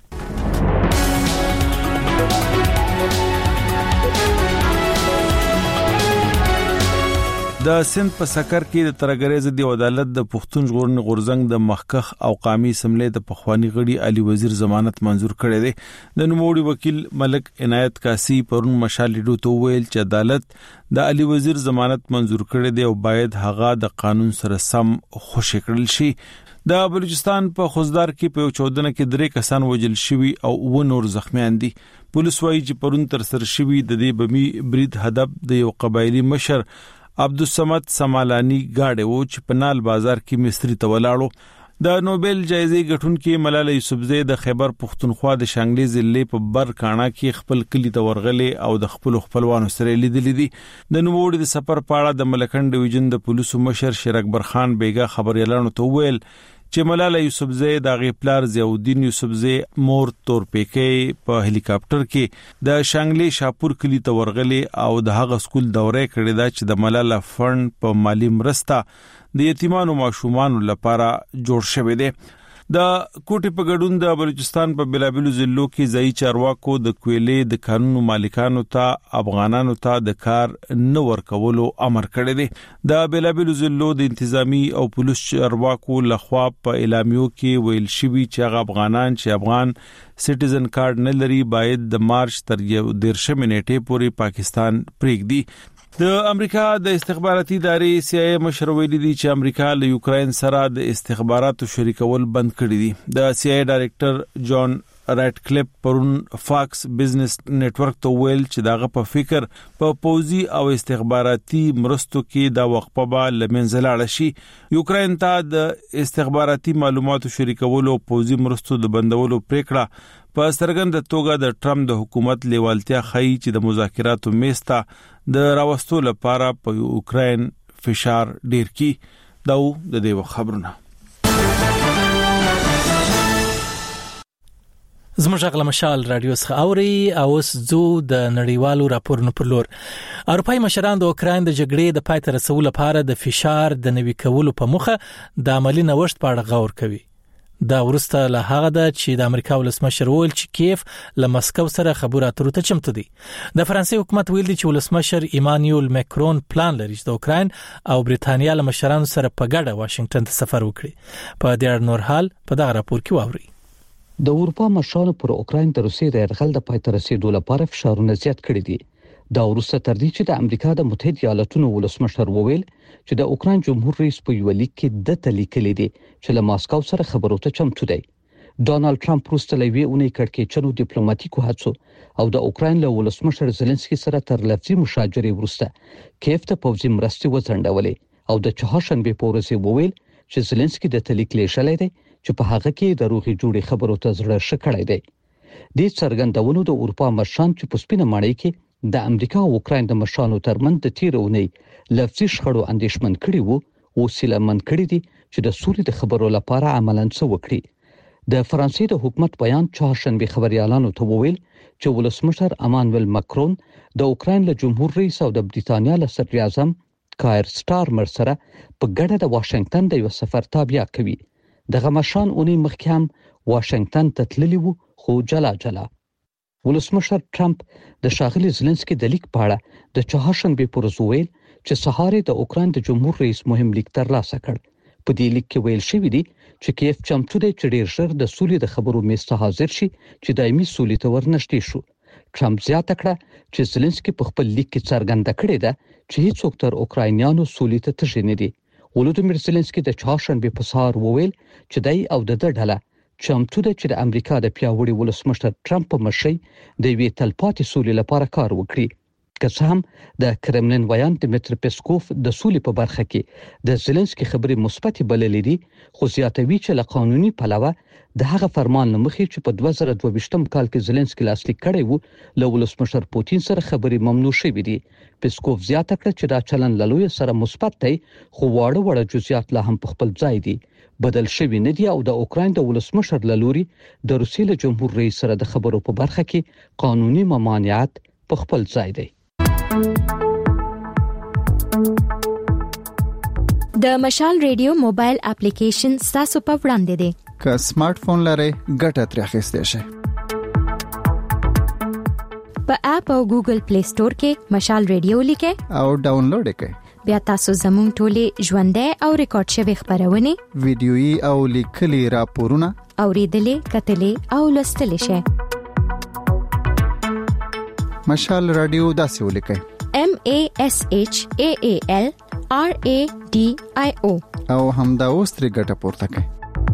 د سند په سکر کې د ترګریز دی عدالت د پښتون ژغورنې غورزنګ د محقق او قامي سملې د پخوانی غړي علي وزیر ضمانت منزور کړی دی. د نوموړي وکیل ملک عنایت کاسی پرون مشال ریډیو ته ویل چې عدالت د علي وزیر ضمانت منزور کړی دی او باید هغه د قانون سره سم خوشی کړل شي. د بلوچستان په خوزدار کې په 14 کې 3 کسان وژل شوي او 9 نور زخمیان دي. پولیس وايي چې پرون تر سره شوي د دې بمی برید هدف د یو قبایلی مشر عبدالصمد سمالانی گاډه و چې په نال بازار کې مستری ته ولاړو. د نوبل جایزې ګټونکې ملاله یوسفزۍ د خیبر پختونخوا د شانګلې ضلع په برکاڼه کې خپل کلی ته ورغلې او د خپلوانو سره لیدلې دي. د نوموړي د سفر په اړه د ملکن ډیویژن د پولیسو مشر شیر اکبر خان بیګا خبريالانو ته ویل چې ملاله یوسفزۍ د غیپلار ضیاءالدین یوسفزۍ مور تورپیکې په هلیکاپټر کې د شانګلې شاپور کلی ته ورغلې او د هغه سکول دورې کړې ده چې د ملاله فند په مالی مرسته د یتیمانو ماشومانو لپاره جوړ شوی دی. د کوټي په ګډون د بلوچستان په بلابلو ضلعو کې ځای چارواکو د کویلې د قانون مالکانو ته افغانانو ته د کار نه ورکولو امر کړی دی. د بلابلو ضلعو د انتظامی او پولیس چارواکو لخوا په اعلامیو کې ویل شوی چې افغانان چې افغان سټیزن کارت نه لري باید د مارچ تر 13 نیټې پورې پاکستان پریږدي. د امریکا د استخباراتي ادارې CIA مشر ویلي دی چې امریکا له یوکرين سره د استخباراتو شریکول بند کړی دي. د CIA ډایریکټر جان راټکلیف پرون فاکس بزنس نتورک ته ویل چې داغه په فکر په پوزي او استخباراتي مرستو کې دا وقفه به لمنځلاړه شي. یوکرين ته د استخباراتي معلوماتو شریکولو او پوزي مرستو د بندولو پریکړه په سترګند توګه د ټرمپ د حکومت لیوالتیا خي چې د مذاکراتو میستا د راوستو لپاره په یوکرين فشار ډیر کی. دا د دې خبرونه زموږ غل مشال رادیو څخه اوري او زو د نړیوالو راپورونو پر لور. اروپای مشران د اوکراین د جګړې د پای ته رسولو لپاره د فشار د نوي کولو په مخه د عملی نوښت په اړه غور کوي. دا ورسته له هغه د چې د امریکا ولسمشر ویل چې کیف له مسکو سره خبرو اترو ته چمتو دي. د فرانسې حکومت ویل چې ولسمشر ایمانوئل ماکرون پلان لري چې د اوکراین او بریتانیا له مشرانو سره په ګډه واشنگټن ته سفر وکړي. په دې اړه نور حال په دغه راپور کې واوري. د اروپا مشرانو پر اوکراین د روسیې د یرغل د پای ته رسیدو لپاره فشارونه زیات کړي دي. دا ورسته تر دې چې د امریکا د متحده ایالاتونو ولسمشر وویل چې د اوکراین جمهور رئیس په یو لیک کې د تلیکلې دي چې له ماسکو سره خبرو ته چمتو دی. ډونالد ټرمپ وروسته لوي اونۍ کړکېچنو ډیپلوماټیکو هڅو او د اوکراین له ولسمشر زيلنسکي سره تر لفظي مشاجرې وروسته کیف ته پوځي مرستې وځنډولې او د چهارشنبه په ورځ وویل چې زيلنسکي د تلیکلې شلې دی چې په هغه کې د روغي جوړې خبرو ته زړه شکړای دی. د څرګندونو د اروپا مشران چې په سپینه ماڼۍ کې د امریکا او اوکراین د مشرانو ترمنځ د تیرونې لفظي شخړو اندیشمن کړي وو او سیلمن کړي دي چې د سولې د خبرو لپاره عملاً څه وکړي. د فرانسې د حکومت بیان چهارشنبه خبريالانو ته وویل چې ولسمشر امانوئل ماکرون د اوکراین له جمهور رئیس او د بریتانیا له صدر اعظم کایر سټارمر سره په ګډه د واشنگټن د یو سفر تابع کوي. دغه مشران اونۍ مخکې هم واشنگټن ته تللي وو خو جلا. ولسمشر ټرمپ د شاغلي زيلنسکي د لیک په اړه د چهارشنبه پر ورځ ویل چې سهار د اوکراین د جمهور رئیس مهم لیک ترلاسه کړ. په دې لیک کې ویل شوی دی چې کیف چمتو دی چې ډیر ژر د سولې د خبرو میز ته حاضر شي چې دایمي سولې ته ورنږدې شو. ټرمپ زیاته کړه چې زيلنسکي په خپل لیک کې څرګنده کړې ده چې هیڅوک تر اوکراینیانو سولې ته تږي نه دي. ولودمیر زيلنسکي د چهارشنبه په سهار وویل چې دای او د ډله چمتو ده چې د امریکا د پیاوړي ولسمشر ټرمپ په مشرۍ د وی تلپاتې سولې لپاره کار وکړي. که څه هم د کرملین ویان دمیتری پسکوف د سولې په برخه کې د زيلنسکي خبرې مثبت بللې دي، خو زیاتوي چې له قانوني پلوه د هغه فرمان لمخې چې په 2022 کال کې زيلنسکي لاسلیک کړی وو له ولسمشر پوتین سره خبرې ممنوع شوې دي. پسکوف زیاته کړه چې دا چلن له لوی سره مثبت دی، خو واړه جزئیات لا هم په خپل ځای دي. بدل شوی نه دی او د اوکراین د ولسمشر له لوري د روسیې له جمهور رئیس سره د خبرو په برخه کې قانوني ممانعت په خپل ځای دی. د مشال ریډیو موبایل اپلیکیشن تاسو په وړاندې دی. که سمارټ فون لرئ ګټه ترې اخیستئ شئ. په اپ او ګوګل پلی سٹور کې مشال ریډیو لیکئ او ډاونلوډ یې کړئ. بیا تاسو زموږ ټولې ژوندۍ او ریکارډ شوی خبرونه ویډیويي او لیکلي راپورونه اوریدلې، کتلې او لوستلې شئ. مشال رادیو داسې ولیکئ: MASHAAL RADIO او همدا اوس ترې ګټه پورته کړئ.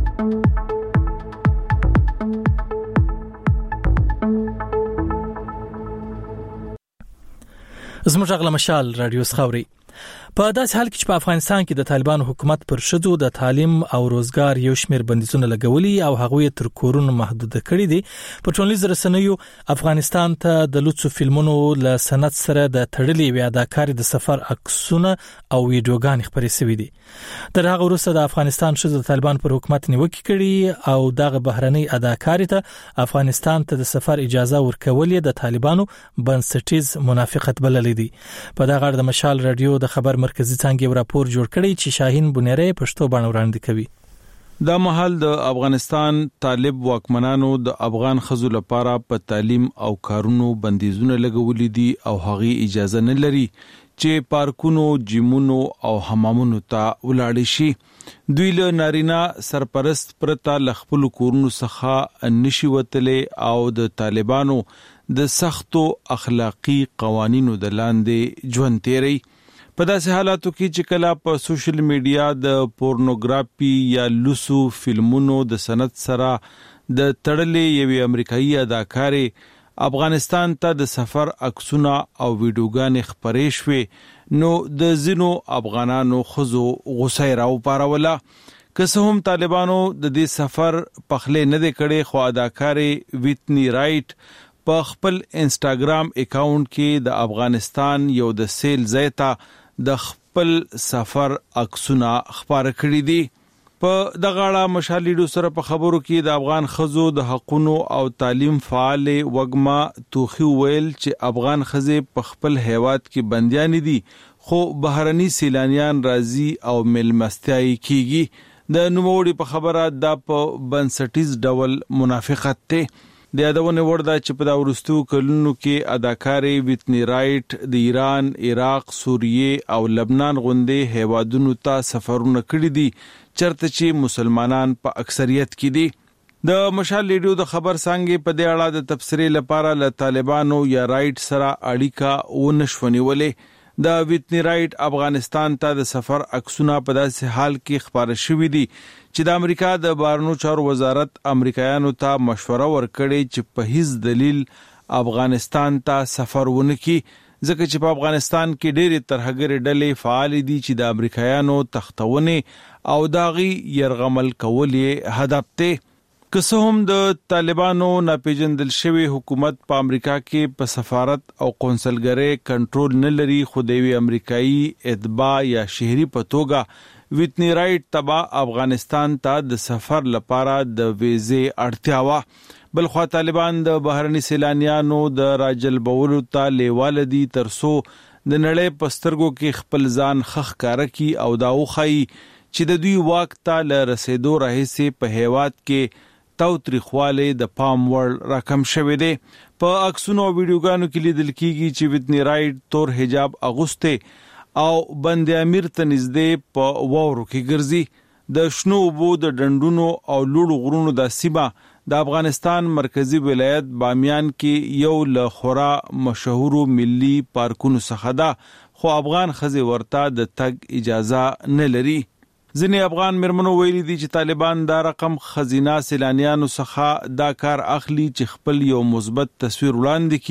زموږ غلا مشال رادیو خاوري. په داسې حال کې چې په افغانستان کې د طالبانو حکومت پر شذو د تعلیم او روزګار یو شمېر بندیزونه لګولي او هغوی تر کورونو محدود کړي دي. په ټولنیزو رسنیو افغانستان ته د لوڅو فلمونو له سند سره د تړلې وی اداکاري د سفر عکسونه او ویډیوګان خبرې شوې دي. تر هغه وروسته د افغانستان شذو د طالبان پر حکومت نیوکه کړي او دغه بهرنۍ اداکاري ته افغانستان ته د سفر اجازه ورکول د طالبانو بنسټیز منافقت بللې دي. په دغه اړه د مشال رادیو د خبر مرکزی څنګه یو راپور جوړ کړی چې شاهین بنيري پښتو باندې وړاندې کوي. دا مهال د افغانستان طالب واکمنانو د افغان خزو لپاره په تعلیم او کارونو بندیزونه لګولې دي او هغه اجازه نه لري چې پارکونو، جیمونو او حمامونو ته ولاړ شي. دوی له نارینه سرپرست پرته لخپل کورونو څخه نشي وتلې او د طالبانو د سختو اخلاقی قوانینو د لاندې ژوند تیری. په داسې حالاتو کې چې کله په سوشل میډیا د پورنوګرافي یا لوسو فلمونو د سند سره د تړلې یوې امریکایي اداکارې افغانستان ته د سفر عکسونه او ویډیوګانې خپرې شوې، نو د ځینو افغانانو خزو غوسه راوپاروله. که څه هم طالبانو د دې سفر پخلې نه دی کړې، خو اداکارې ویتنی رایټ په خپل انسټاګرام اکاونټ کې د افغانستان یو د سیل ځای ته د خپل سفر عکسونه خپاره کړي دي. په دغه اړه مشال ریډیو سره په خبرو کې د افغان خزو د حقوقو او تعلیم فعال وګما توخي ویل چې افغان خزې په خپل هیواد کې بنديان دي، خو بهرني سیلانیان راځي او ملمستیاي کیږي. د نوموړي په خبره دا په بنسټیز ډول منافقت ته د یادونه ورده چې په دا ورستو کلونو کې اداکارې ویتنی رایټ د ایران، عراق، سوریه او لبنان غوندې هیوادونو ته سفرونه کړي دي چرته چې مسلمانان په اکثریت کې دي. د مشال ریډیو د خبر څنګه په دې اړه د تبصرې لپاره له طالبانو یا رایټ سره اړیکه ونښونیولې. د ویتنی رایټ افغانستان ته د سفر عکسونه په داسې حال کې خبره شوې دي چې د امریکا د بهرنیو چارو وزارت امریکایانو ته مشوره ورکړې چې په هیڅ دلیل افغانستان ته سفر ونه کړي، ځکه چې په افغانستان کې ډېرې ترهګرې ډلې فعال دي چې د امریکایانو تختونه او داغي يرغمل کولې هدف ته. که څه هم د طالبانو ناپېژندل شوی حکومت په امریکا کې په سفارت او قونسلګرۍ کنټرول نه لري، خو د وی امریکایي اتباع یا شهري په توګه ویتنی رایټ تبا افغانستان ته د سفر لپاره د ویزې اړتیا و. بلخو طالبان د بهرني سیلانیانو د راجلبولو ته لیواله دي ترسو د نړۍ پسترګو کې خپل ځان خخ کار کی او دا وخی چې د دوی واک ته رسیدو راهیسي په هیواد کې تاوتریخواله د پام وړ رقم شوه دی. په عکسونو او ویډیوګانو کې لیدل کیږي چې ویتنی رایټ تور حجاب اغوسته او بند امیر ته نږدې په وورو کې ګرځي. د شنو بو د ډندونو او لوړو غرونو د سیمه د افغانستان مرکزی ولایت بامیان کې یو له خورا مشهور ملي پارکونو څخه ده، خو افغان خزي ورته د تګ اجازه نه لري. ځینې افغان مرمنو ویلي دي چې طالبان دا رقم خزینه سیلانیانو څخه دا کار اخلي چې خپل یو مثبت تصویر وړاندې کړي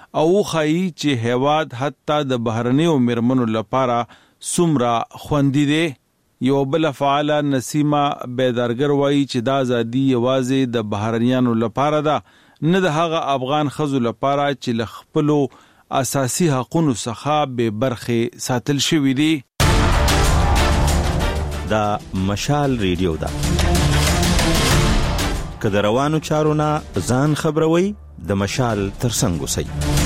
او خایي چې هیواد حتی د بهرنیو میرمنو لپاره سمرا خوندي دي. یو بل فعال نسیمه بیدارګر وایي چې دا ازادي یوازې د بهرنیانو لپاره ده، نه د هغه افغان ښځو لپاره چې له خپلو اساسي حقوقو څخه بې برخې ساتل شوي دي. دا مشال ریډیو ده. که د روانو چارو نه ځان خبروي، د مشال ترڅنګ اوسئ.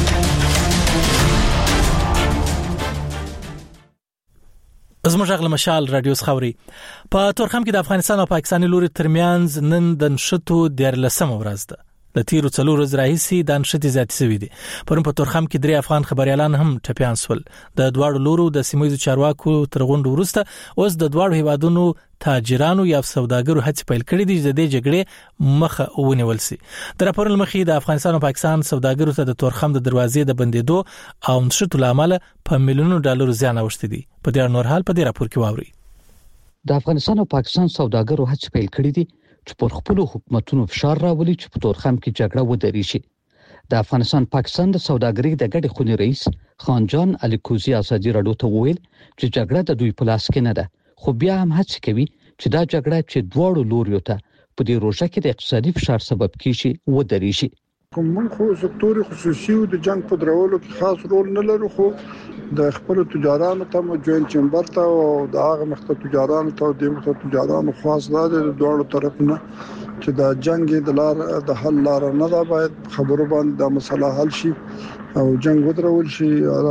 زموږ غل مشال رادیو خبري په تورخم کې د افغانستان او پاکستان لوري ترمنځ نن د نشټو 14 ورځ ده. د تیرو 4 ورځې راهیسې د نشټې زیاتې شوې دي. پرون په تورخم کې 3 افغان خبريالان هم ټپيان شول. د دواړو لورو د سیمایي چارواکو تر غونډې وروسته اوس د دواړو هیوادونو تاجرانو یا سوداګرو هڅې پیل کړې دي چې د جګړې مخه ونیول شي. د راپور لمخې د افغانستان او پاکستان سوداګرو ته د تورخم د دروازې د بندیدو او نشټو لامل په میلیونونو ډالر زیان اوښتي دي. په دې نور حال په دې راپور کې واوري. د افغانستان او پاکستان سوداګرو هڅې پیل کړې دي چې پر خپل حکومتونو فشار راولي چې په تورخم کې جګړه ودرې شي. د افغانستان پاکستان د سوداګرۍ د ګډې خونې رئیس خان جان الیکوزي ازادي راډیو ته وویل چې جګړه د دوی په لاس کې نه ده، خو بیا هم هڅه کوي چې دا جګړه چې دواړو لوریو ته په دې روزه کې د اقتصادي فشار سبب کیږي ودرې شي. کوم خو سکتور خصوصي او د جنگ په درولو کې خاص رول نه لري، خو د خپل تجارانو ته جوین چمبر ته او د هغه مخته تجارانو ته د مخته تجارانو خاص د دوړو طرفونه چې د جنگ د حل لار نه ده، باید خبرو باندې د مسله حل شي او جنگ ودرول شي.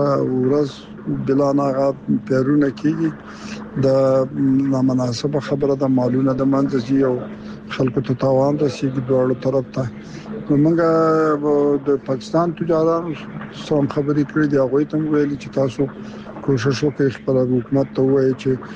ورځ بلا ناغه پیرونه کیږي د نامناسبه خبره د مالونه د منځي او خلکو ته تاوان رسیږي دوړو طرف ته. موږ د پاکستان تجارانو سم خبرې کړې دي، هغه ته ویلي چې تاسو کوشش وکړئ خپل حکومت ته وایي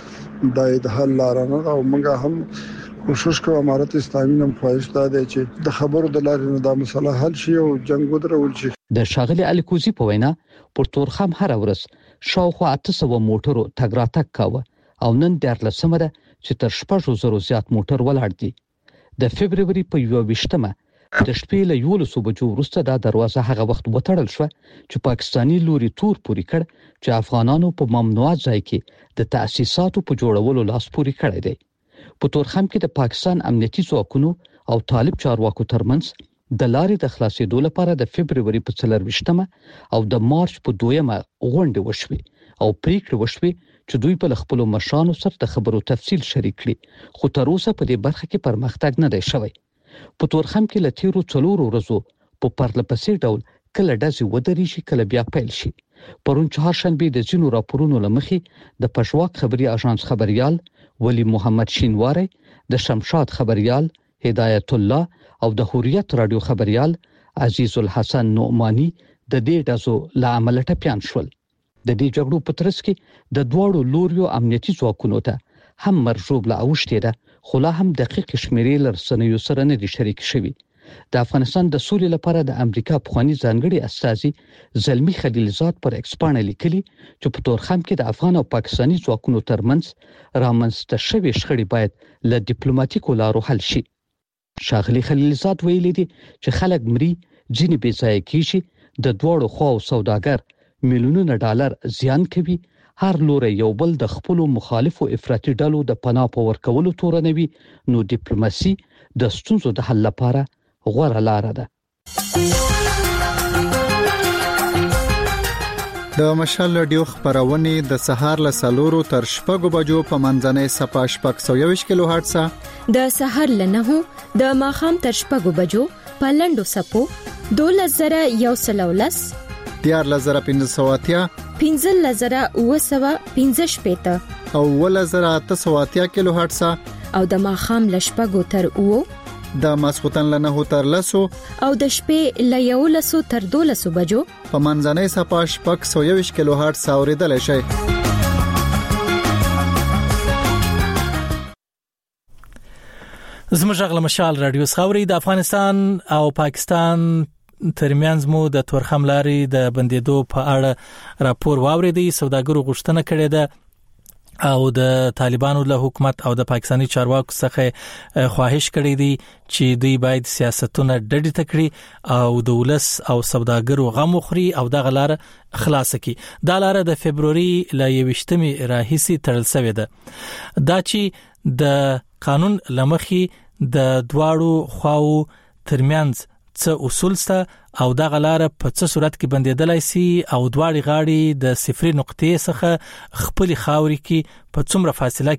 چې د حل لار نه ده، او موږ هم کوشش کوو. امارت اسلامي هم خواهش ده چې د خبرو د لارې نه د مسله حل شي او جنگ ودرول شي. د شاغلي الیکوزي په وینا پر تورخم هر ورځ شاوخوا 800 موټرو تګ راتګ کاوه او نن 14 ده چې تر 6,000 زیات موټر ولاړ دي. د فبرवरी په 21مه د شپې له 11 بجو وروسته دا دروازه هغه وخت وتړل شو چې پاکستانی لوري تور پوری کړ چې افغانانو په ممنوع ځای کې د تأسیساتو په جوړولو لاس پوری کړی دی. په تورخم کې د پاکستان امنیتي ځواکونو او طالب چارواکو ترمنځ د لارې د خلاصېدو لپاره د فبرवरी په 24مه او د مارچ په 2مه غونډه وشوي او پریکړه وشوي چې دوی په خپل مشرانو سره د خبرو تفصیل شریک کړي، خو تر اوسه په دې برخه کې پرمختګ نه دی شوی. په تورخم کې له تیرو 4 ورځو په پرلپسې ډول کله ډزې ودرې شي کله بیا پیل شي. پرون چهارشنبه د ځینو راپورونو لمخې د پښواک خبري اژانس خبريال ولی محمد شینواری، د شمشاد خبريال هدایت الله او د حریت رادیو خبريال عزیز الحسن نعمانی د دې ډزو لامل ټپيان شول. د دې جګړو په ترڅ کې د دوړو لوریو امنیتي ځواکونو ته هم مرجوب لا اوشته ده، خو لا هم دقیق شمیرې لرسنیو سره نه دي شریک شوي. د افغانستان د سولې لپاره د امریکا پخوانی ځانګړي استازي زلمی خلیلزاد پر ایکسپانه لیکلي چې په تورخم کې د افغان او پاکستانی ځواکونو ترمنځ رامنځته شوی شخړې باید له ډیپلوماټیکو لارو حل شي. شاغلی خلیلزاد ویلي دي چې خلک مري ځینې بې ځای کیږي، د دوړو خواو سوداګر میلیونونه ډالر زیان کوي، هر لوري یو بل د خپل مخالفو افراطي ډلو د پناه په ورکولو تورنوي، نو ډیپلوماسي د ستونزو د حل لپاره غوره لار ده. د مشال رادیو خبرونه د سهار له 4 تر 6 بجو په منځنۍ صفه 621 کیلو هرتز، د سهار له 9 د ماخام تر 6 بجو په لندو سپو 2110 14580 15915 او 1880 کیلو هرتز، او د ماخام لشپګو تر او د ماسختن له 9 تر 10 او د شپې له 11 تر 12 بجو په منځنۍ صفه 621 کیلو هرتز اوریدل شي. زموږ غل مشال رادیو خبري د افغانستان او پاکستان ترمنځ مو د تورخم لارې د بندیدو په اړه راپور واوریدي. سوداګرو غوښتنه کړې ده او د طالبانو له حکومت او د پاکستاني چارواکو څخه خواهش کړی دی چې دوی باید سیاستونه ډډې تکړي او د ولس او سوداګرو غم وخوري او د غلار خلاص کړي. دا لاره د فبرवरी ل 21 راهیسي تړل شوې ده. دا چې د قانون لمخي د دواړو خواو ترمنځ څه اصول سته او دا غلاره په څه صورت کې بندیدلای سي او دواړي غاړي د صفري نقطې څخه خپل خاوري کې په څومره فاصله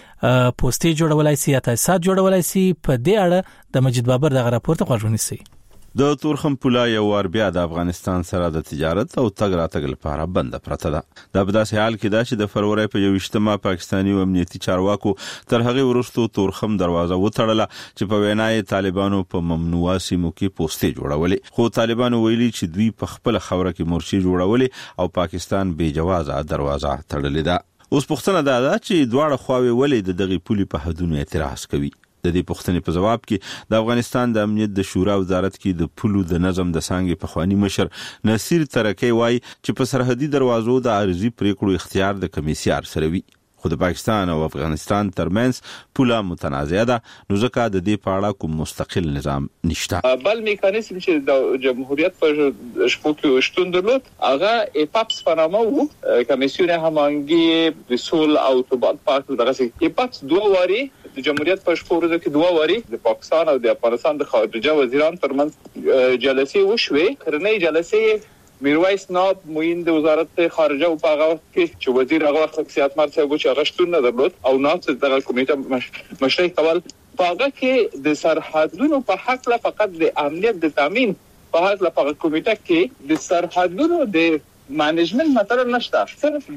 کې پوسټي جوړولای سي یا تاسیسات جوړولای سي. په دې اړه د مجید بابر دغه راپور ته غوږ ونیسئ. د تورخم پوله یو ور بیا د افغانستان سره د تجارت او تګ راتګ لپاره بند پرته ده. دا په داسې حال کې ده چې د فروری په 21 پاکستاني امنیتي چارواکو تر هغه وروسته تورخم دروازه وتړله چې په وینای طالبانو په ممنوعه سیمو کې پوسټي جوړولې. خو طالبانو ویلي چې دوی په خپل خوره کې مورچې جوړولې او پاکستان بې جوازه دروازه تړلې ده. اوس پوښتنه ده چې دواړه خواوې ولې د دغه پولي په حدودو اعتراض کوي. د دې پوښتنې په جواب کې د افغانستان د امنیت د شورا وزارت کې د پولو د نظم د څنګه په خواني مشر نصیر ترکی وای چې په سرحدي دروازو د عارضي پریکړو اختیار د کمیسیار سره وي. خو د پاکستان او افغانستان ترمنځ پوله متنازعه ده، نو ځکه د دې په اړه کوم مستقل نظام نشته. بل میکانیزم چې د جمهوریت په شپو کې شتون درلود هغه ایپاپس په نامه وو، کمیسیون هماهنګي د صلح او ثبات پارت دغه ایپاپس دوه واري د جمهوریت په شپو ورځو کې دوه واري د پاکستان او د افغانستان د خارجه وزیران ترمنځ جلسې وشوي. کرنۍ جلسې میرویس ناب معین د وزارت خارجه او په هغه وخت کې چې وزیر هغه وخت سیاست مرسته و چې هغه شتون نه درلود او ناس دغه کمیټه مشري کول. په هغه کې د سرحدونو په حق لا فقط د امنیت د تامین په حق لا فقط کمیټه کې د سرحدونو د مانجمنت مثلا نشته، صرف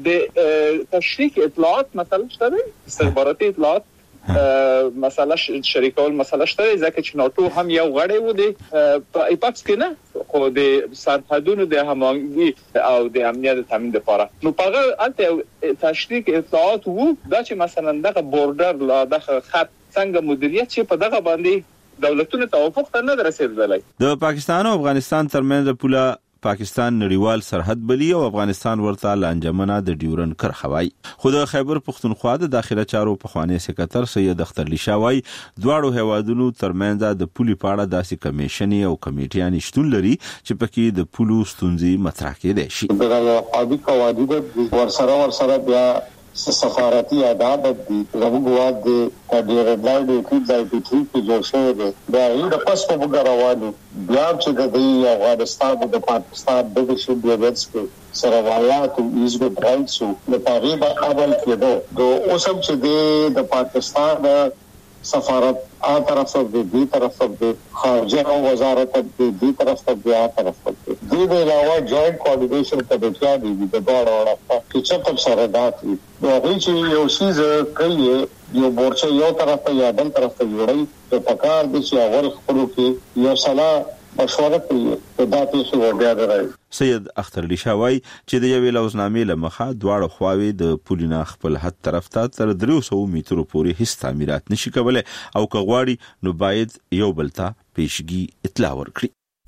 د تشریک اطلاعات مثلا شته، استخباراتي اطلاعات مسله شریکول مسله شته، ځکه چې ناتو هم یو غړی و دی په ایپاکس کې نه، خو د سرحدونو د هماهنګي او د امنیت تامین لپاره نو په هغه تشریک اطلاعات وو. دا چې مثلا دغه بورډر لا دغه خط څنګه مدیریت شي په دغه باندې دولتونو توافق ته نه رسیدلی. د پاکستان او افغانستان ترمنځ پوله پاکستان نړیوال سرحد بلی او افغانستان ورته لانجمنه د ډیورن کرخوای. خو د خیبر پختونخوا د داخله چارو په خوانی سکرټر سید اختر لیشاوی دواړو هیوادونو ترمنځ د پولي پاړه داسې کمیشن او کمیټیان شتون لري چې پکې د پولو ستونزې مطرح کېدي شي. د قاضي قواعد ورسره بیا سفارتي آداب دي زموږ د ډیرلاین د ټیټ کې جوړ شوی دی. دا یو د پاسپورت وګراوالو بیا چې د افغانستان د پاکستان د شوبیانس کې سروایات او ایزو برانسو د تقریبا قبل کېدو د اوسم چې د پاکستان سفارت آ طرف سے دی طرف سے خارجہ وزارت دی طرف سے بیا طرف سے دی علاوه جوائنٹ کوارډینیشن کمیټه دی د دوه چې چپ سره داتې نو هغه چې یو شیز کوي یو مورچه یو طرف ته یا بل طرف ته جوړي په پکار دي چې اول خپلو کې یو صلاح مشوره کوي په داتې شو بیا درای. سید اختر لیشاوی چې د یوې لوزنامې لمخه دواړه خواوې د پولینا خپل حد طرف ته تر 300 مترو پورې هیڅ تعمیرات نشي کولای او کغواړي نو باید یو بل ته پیشګي اطلاع ورکړي.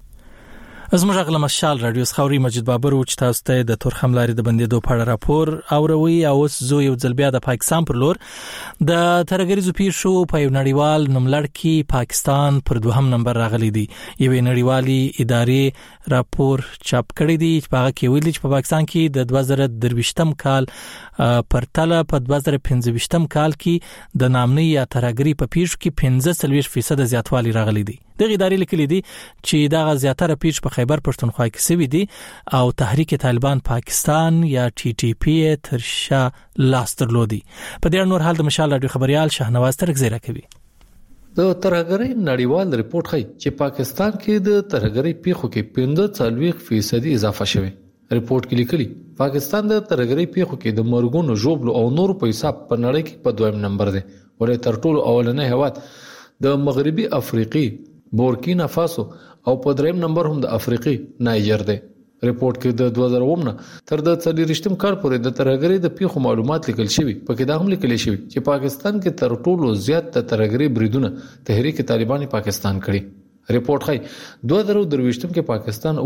زموږ غل مشال رادیو خوري مجید بابر او چې تاسو ته د تورخم لاري د بندیدو په اړه راپور اوروي او زو یو ځل بیا د پاکستان پر لور د ترګریزو پیښو په یو نړیوال نوملړ کې پاکستان پر دوهم نمبر راغلی دی. یو نړیوالي ادارې راپور چاپ کړی دی چې هغه کې ویلي چې په پاکستان کې د 2023م کال پرتله په 2025م کال کې د نامنۍ یا ترګری په پیښو کې 15% زیاتوالی راغلی دی. دغه ادارې لیکلي دي چې دا زیاتره پیښ په خیبر پښتونخوا کې سوي دي او تحریک طالبان پاکستان یا ټي ټي پی تر شا لاس درلودي. په دې نور حال د مشال رادیو خبريال شهنواز ترک زیره کوي. د ترهګرۍ نړیوال ریپورت ښيي چې پاکستان کې د ترهګرۍ پیښو کې 15% اضافه شوه. ریپورت کې لیکلي پاکستان د ترهګرۍ پیښو کې د مرګونو ژوبلو او نور په حساب په نړۍ کې په دویم نمبر دی، ولې تر ټولو اولنې هواد د مغربي افریقي بورکینا فاسو او په دریم نمبر هم د افریقي نایجر دی. ریپورت کې د 2009 تر د 40 کال پورې د ترهګرۍ د پیښو معلومات لیکل شوی. پکې دا هم لیکل شوی چې پاکستان کې تر ټولو زیات د ترهګرۍ بریدونه تحریک طالبان پاکستان کړی. ریپورت ښيي 2023 کې پاکستان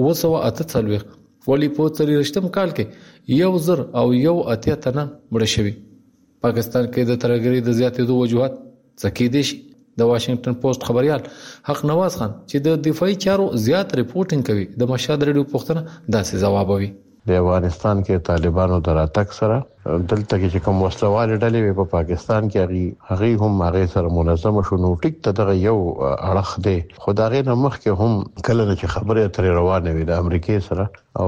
248 ولی په 40 کال کې 1000 او 1 تنه مړ شوی. پاکستان کې د ترهګرۍ د زیاتېدو وجوهات څه دي شي. د واشنگټن پوسټ خبريال حق نواز خان چې د دفاعي چارو زیات ریپورټینګ کوي د مشهد ریډیو پوښتنه داسې جوابوي. د افغانستان کې طالبانو دراتک سره دلته کې کوم وسلوال ډلې په پاکستان کې هغه هم هغه سره منظم شونه ټیک ته دغه یو اړخ دی. خدای نه مخ کې هم کله چې خبره تر روانه وي د امریکای سره او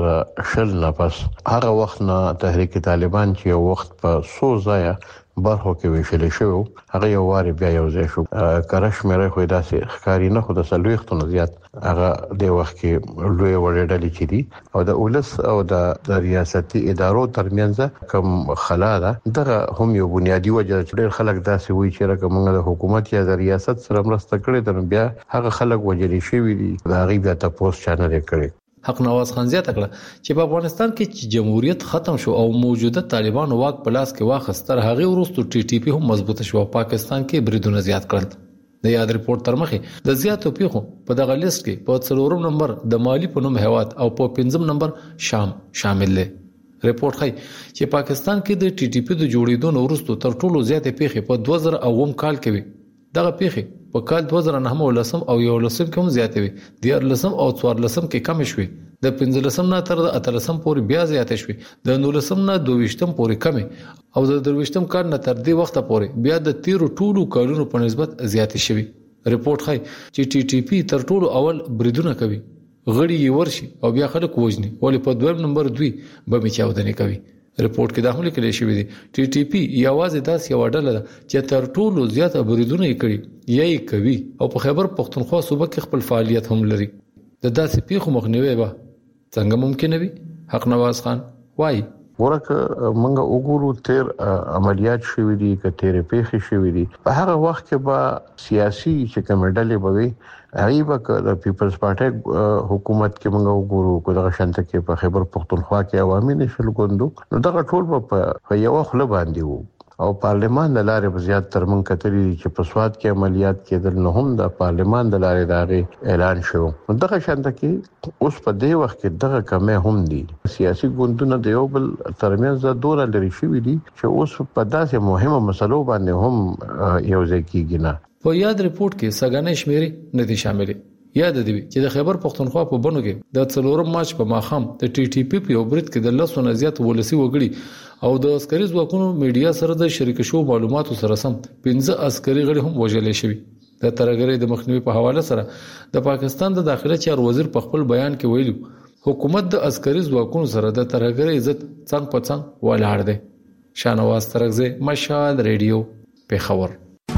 2010 نه پس هغه وخت نه تحریک طالبان چې یو وخت په سو ځای برخو کې ویشل شو هغه یو واره بیا یو ځای شو کرش مې خو داسې ښکاری نه خو د سلويختونو زیات هغه د وخت کې لوی وړېدل چې دي او د اولس او د ریاستي ادارو ترمنځ کوم خلا ده دغه هم یو بنیادی وجه چې ډېر خلک داسې وایي چې راکمنګ د حکومت یا د ریاست سره مرسته کړې ده بیا هغه خلک وجلی شوی دي دا غي بیا تاسو چانل کړي. حق نواز خان زیاته کړه چې په افغانستان کې چې جمهوریت ختم شو او موجوده طالبانو واک په لاس کې واخستر هغه وروسته ټي ټي پی هم مضبوطه شو. پاکستان کې بریدونه زیات کړل. د یاد ریپورت تر مخه د زیاتو پیښو په دغه لیست کې په 4 نمبر د مالی په نوم هواد او په 5 نمبر شام شامل دي. ریپورت ښيي چې پاکستان کې د ټي ټي پی د جوړېدو وروسته تر ټولو زیاتې پیښې په 2009 کال کې وي. دغه پیښې په کال 2009 او 11 کې هم زیاتې وي. د 13 او 14 کې کم شوي. د 15 نه تر 18 پورې بیا زیاتې شوي. د 19 نه 22 پورې کم او د 23 کال نه تر دې وخت پورې بیا د 13 ټولو کالونو په نسبت زیاتې شوي. ریپورت ښيي چې ټي ټي پی تر ټولو اول بریدونه کوي. غړي یې ورشي او بیا خلک وژني ولې په 2 نمبر 2 به میچاودنه کوي. ریپورت کې داخله کړي شوی دی ټي ټي پی یوازې داس یو ډله ده چې تر ټولو زیات بریدونه یې کړي یې کوي او په خیبر پختونخوا صوبه کې خپل فعالیت هم لري. د داسې پیښو مخنیوي به څنګه ممکن وي؟ حق نواز خان وایي ورکه منګه وګورو تیر عملیات شوې دي کتهره پیښې شوې دي په هغه وخت کې به سیاسي چې کمډلې بوي غیبه د پیپلز پارټي حکومت کې منګه وګورو کو دغه شانته کې په خیبر پختونخوا کې عوامي نشل ګوندو نو دغه ټول په یو خله باندې وو او پارلمان د لارې زیات تر من کتري چې په سواد کې عملیات کېدل نو هم د پارلمان د لارې داغه اعلان شو. دغه شانته کې اوس په دې وخت کې دغه کمه هم دي سیاسي ګوندونه د یو بل ترمنځ د دوره لري شوې دي چې اوس په داسې مهمه مسلو باندې هم یو ځای کېږي نه. په یاد ریپورت کې سګانې شمیرې نه دي شاملې. یاد دی چې د خیبر پختونخوا په بنو کې د 4 مارچ په ماخام د ټي ټي پی په برید کې د 10 نه زیات ولسی وګړي او د عسکري ځواکونو میډیا سره د شریک شو معلوماتو سره سم 15 عسکري غړي هم وژل شوي. د ترهګرۍ د مخنیوي په حواله سره د پاکستان د داخله چارو وزیر په خپل بیان کې ویلو حکومت د عسکري ځواکونو سره د ترهګرۍ عزت څنګه په څنګه ولاړ دی. شانواز ترغزه مشال ریډیو پیښور.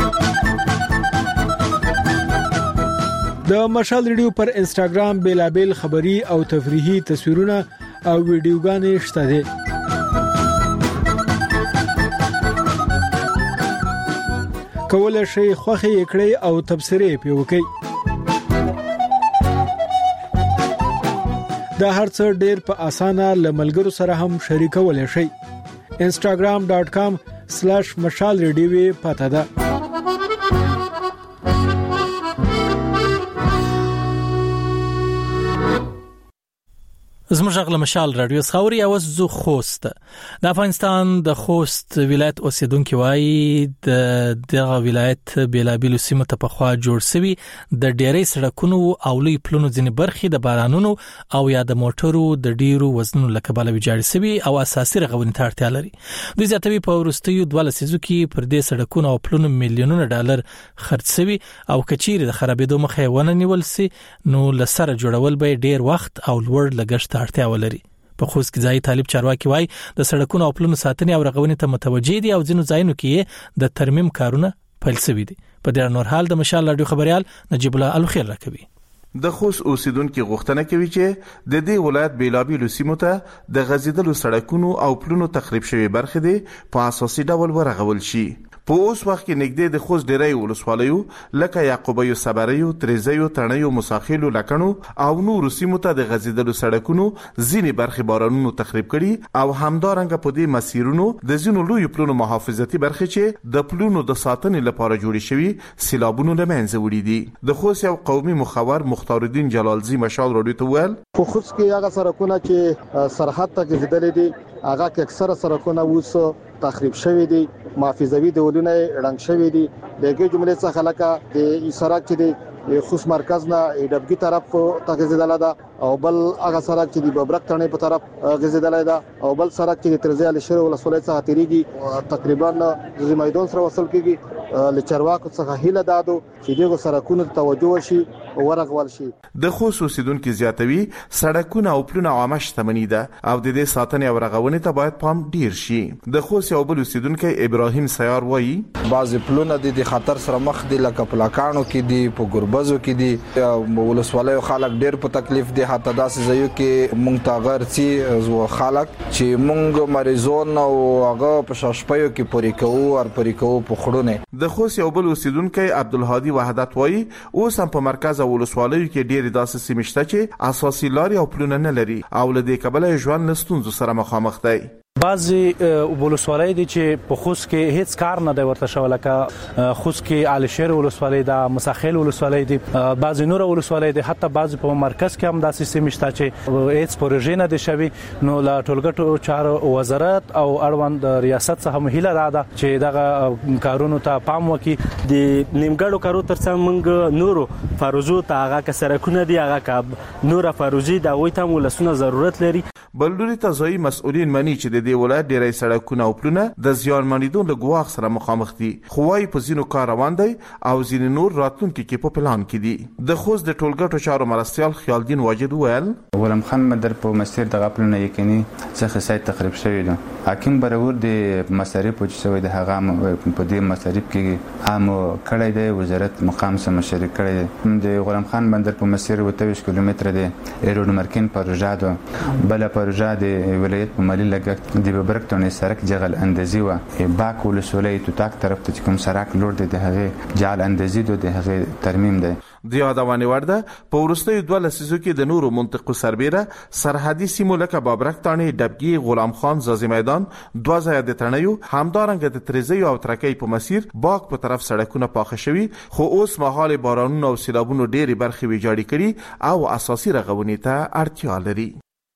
د مشال ریډیو پر انستګرام بیلابل خبری او تفریحي تصویرونه او ویډیوګانې شته دي. کولای شئ خوښي کړئ او تبصرې پې وکړئ. دا هرڅه ډېر په اسانه لملګرو سره هم شریکولای شئ. instagram.com/mashalradio پته ده. زموږ غل مشال رادیو خاوري اوس زو خوست د افغانستان د خوست ولایت اوسیدونکو وایي دغه ولایت بیلابل سیمه ته په خوا جوړ شوی د ډیری سړکونو او لوی پلونو ځینې برخې د بارانونو او یا د موټرو د ډیرو وزنونو لکباله ویجاړ شوی او اساسي رغونې ته اړتیا لري. دوی زیاتوي په ورستیو 12 سيزو کې پر دې سړکونو او پلونو میلیونونه ډالر خرڅ شوی او کچیر د خرابېدو مخه ونه نیول سي نو لسره جوړول به ډیر وخت او لوړ لګښت اړتیا ولري. په خوست کې ځای طالب چارواکي وای د سړکونو او پلونو ساتنې او رغونې ته متوجي دي او ځینو ځایونو کې د ترمیم کارونه پیل شوي دي. په دې نور حال د مشال رادیو خبريال نجیب الله الخير راکوي. د خوست اوسیدونکو غوښتنه کوي چې د دې ولایت بیلابل سیمو ته د غزیدلو سړکونو او پلونو تخریب شوی برخې دي په اساسي ډول ورغول شي. په اوس وخت کې نږدې د خوست ډیری ولسوالیو لکه یعقوبیو صبریو تریزیو تڼیو مساخیلو لکڼو او نور سیمو ته د غزیدلو سړکونو ځینې برخې بارانونو تخریب کړي او همدارنګه په دې مسیرونو د ځینو لوی پلونو محافظتي برخې چې د پلونو د ساتنې لپاره جوړې شوي سیلابونو له منځه وړي دي. د خوست یو قومي مخور مختار الدین جلالزی مشال رادیو ته ویل په خوست کې هغه سړکونه چې سرحد ته غزیدلې دي هغه کې اکثره سرکونه اوس تخریب شوی دي، محافظوي دیولونه رنګ شوی دي. دغه جملې څخه لکه د سرک چې د خوست مرکز نه ډبګي طرف ته غزیدل ده او بل هغه سرک چې د ببرک تڼۍ په طرف غزیدل ده او بل سرک چې د ترزی علي شیر ولسوالۍ څخه تیریږي تقریبا د میدان سره وصل کیږي. لچرواکو څخه هیله دادو چې دغه سرکونو ته توجه وشي او ورغول شي. د خوست اوسیدونکو زیاتوي سړکونه او پلونه عامه شتمنۍ ده او د دې ساتنې او رغونې ته باید پام ډیر شي. د خوست یو بل اوسیدونکو ابراهیم سیار وایي بعض پلونه د خطر سره مخ دي، لکه پلاکانو کې دي، په بزو کې دي، ولسوالۍ خلک ډېر په تکلیف دي. حتی داسې ځایو کې مونږ ته غرسي زو خلک چې مونږ مریضون او هغه په شاشپیو کې پوری کوو په خړونه. د خوست یو بل اوسیدونکو عبدالهادي وحدت وایي اوس هم په مرکز او ولسوالیو کې ډېر داسې سیمې شته چې اساسي لارې او پلونه نه لري او له دې کبله ژوند له ستونزو سره مخامخ دی. بعضی ولسوالۍ دي چې په خوست کې هیڅ کار نه دی ورته شوی، لکه خوست کې علي شیر ولسوالۍ ده، مساخیل ولسوالۍ دي، بعضی نور ولسوالۍ دي، حتی بعضی په مرکز کې هم داسې سیمې شته چې هیڅ پروژې نه دي شوی. نو له ټولګټو چارو وزارت او اړوند ریاست څخه هیله ده چې دغه کارونو ته پام وکړي. د نیمګړو کارو ترڅنګ موږ نورو فروزو ته هغه سرکونه دي، هغه نور فروزي د غوي ته ولسونه ضرورت لري. بلوري ته ځای مسؤلین مني چې د دې ولایت ډېری سړکونه او پلونه د زیان منیدو له ګواښ سره مخامخ دي، خو وايي په ځینو کار روان دی او ځینې نور راتلونکي کې په پلان کې دي. د خوست د ټولګټو چارو مرستیال خیال دین واجد وویل ولم خان مدر په مسیر د غپلونه یقیني څخه سایت تخریب شوی دی. حاکم برور د مصارف چې شوی د هغه په دې مصارف کې عام کړی دی، وزارت مقام سره مشارکت کړی دی. د غلام خان بندر په مسیر 28 کیلومتر دی ایرود مرکین پروژه ده. بل پروژه د ولایت په مالی لګښت د ببرک تڼۍ سرک جغل اندازي و باک ولسوالۍ توتاک طرف ته کوم سرک لور دی د هغه جعل اندازي د هغه ترمیم دی. د یادونې وړ ده په وروستیو 2 لسیزو کې د نورو منطقو سربیره سرحدي سیمو لکه بابرک تڼۍ، ډبګي، غلام خان، زازي میدان، 2 ځایه د تڼیو، همدارنګه د تریزیو او ترکۍ په مسیر باک په طرف سړکونه پاخه شوي، خو اوس مهال بارانونو او سیلابونو ډېرې برخې ویجاړې کړي او اساسي رغونې ته اړتیا لري.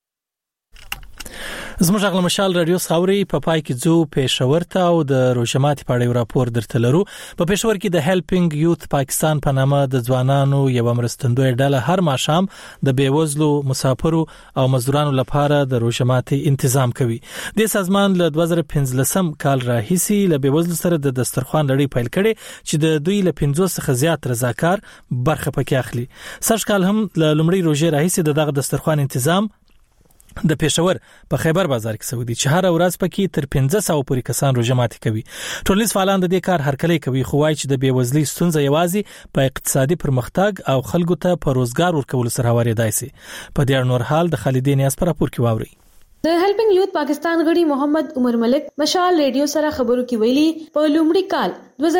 زموږ غږ مشال رادیو خاوري په پای کې ځو پېښور ته او د روشماتي په اړه راپور درته لرو. په پېښور کې د هیلپینګ یوث پاکستان په نامه د ځوانانو یو مرستندوی ډله هر ماښام د بیوزلو مسافرو او مزدورانو لپاره د روشماتي تنظیم کوي. د سازمان له 2015 کال راهیسي له بیوزلو سره د دسترخوان لړۍ پیل کړي چې د دوی له 50 څخه زیات رضاکار برخه پکې اخلي. سږ کال هم له لومړي روزې راهیسي دغه دسترخوان تنظیم د پېښور په خیبر بازار کې سعودي چې هر ورځ پکې تر 1500 پورې کسان روزه ماتي کوي. ټولنیز فعالان د دې کار هرکلی کوي، خو وايي چې د بیوزلۍ ستونزه یوازې په اقتصادي پرمختګ او خلکو ته په روزګار ورکول سره هواریدای شي. په دې نور حال د خالدین یاس پر راپور کې واوري. د هیلپینګ یوث پاکستان غړي محمد عمر ملک مشال ریډیو سره خبرو کې ویلي په لومړي کال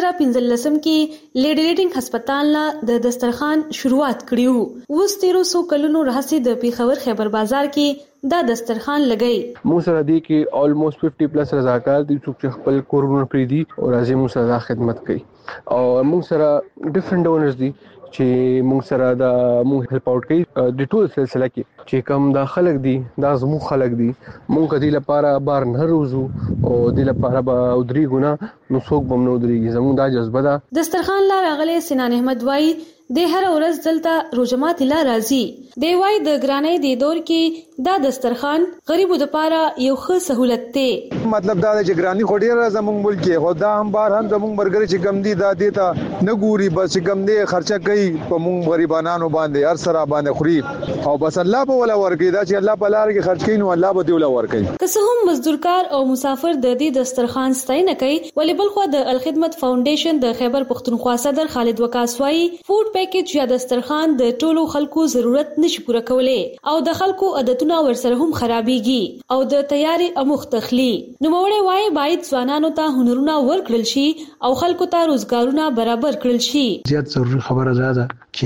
2015 کې لیډی ریډینګ هسپتال لا د دسترخوان شروعات کړی وو. اوس 1300 کلونو راهسي د پیښور خیبر بازار کې دا دسترخوان لګئی. مو سره دی کې almost 50 پلس رضاکار دي چې خپل کورونه پریدي او راځي مو سره خدمت کوي او مو سره ډیفرنٹ ډونرز دي چې مونږ سره دا مونږ هیلپ اوټ کوي د ټول سلسله کې چې کوم دا خلک دي دا زموږ خلک دي مونږ کدي لپاره بار نه روزو او د لپاره به ودري ګنا نو څوک بم نو دريږي زموږ دا جذبه ده. دسترخوان لا راغلي سنان احمد وای د هر ورځ دلته روزمات لا راځي دی وای د ګرانۍ د دور کې دا دسترخوان غریبو د لپاره یو ښه سہولت دی. مطلب دا چې ګرانۍ خوري زموږ ملک کې خدا هم بار هم زموږ مرګري چې کم دي دا دیتا نه ګوري بس کم دي خرچه کوي په موږ غریبانو باندې هر سره باندې خوري او بس الله به ولا ورګي دا چې الله په لار کې خرچ کوي نو الله به دی ولا ورګي. که څه هم مزدورکار او مسافر د دې دسترخوان ستاینه کوي ولې بل خو د الخدمت فاونډیشن د خیبر پختونخوا صدر خالد وکاسوای فود پیکیج یا دسترخوان د ټولو خلکو ضرورت نشي پوره کولای او د خلکو عادتونه ورسره هم خرابيږي او د تیاری اموخ تخلی. نو موړې وای باید ځوانانو ته هنرونه ورکړل شي او خلکو ته روزګارونه برابر کړل شي. زیات ضروري خبره ده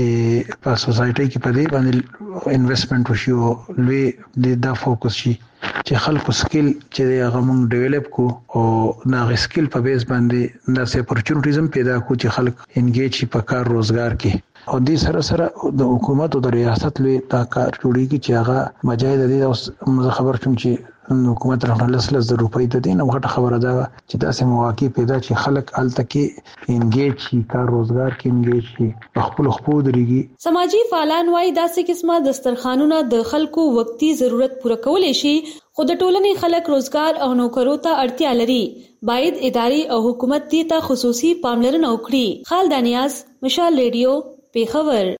چې په سوسایټي کې په دې باندې انویسټمنټ وشي او لوی د فوکس شي چې خلکو سکل چې هغه موږ ډیولپ کو او دا سکل په بیس باندې د اپورچونټیزم پیدا کو چې خلک انګیج شي په کار روزګار کې او دې سره سره د حکومت او د ریاست لوی دا کار جوړیږي چې هغه مجاهد دي اوس خبر شوم چې حکومت راغله 100 روپۍ د دین وغټه خبره ده چې داسې مواقع پیدا چې خلک التکي انګیج شي کار روزګار کې انګیج شي خپل درېږي. سماجی فعالان وايي داسې قسمه دسترخوانونه د خلکو وقتی ضرورت پوره کولای شي خو د ټولنې خلک روزګار او نوکرو ته اړتیا لري. باید اداري او حکومت دې ته خصوصي پاملرنه وکړي. خالد نیاز، مشال ریډیو، پیښور.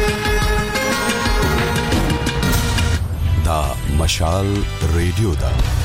مشال ریډیو دا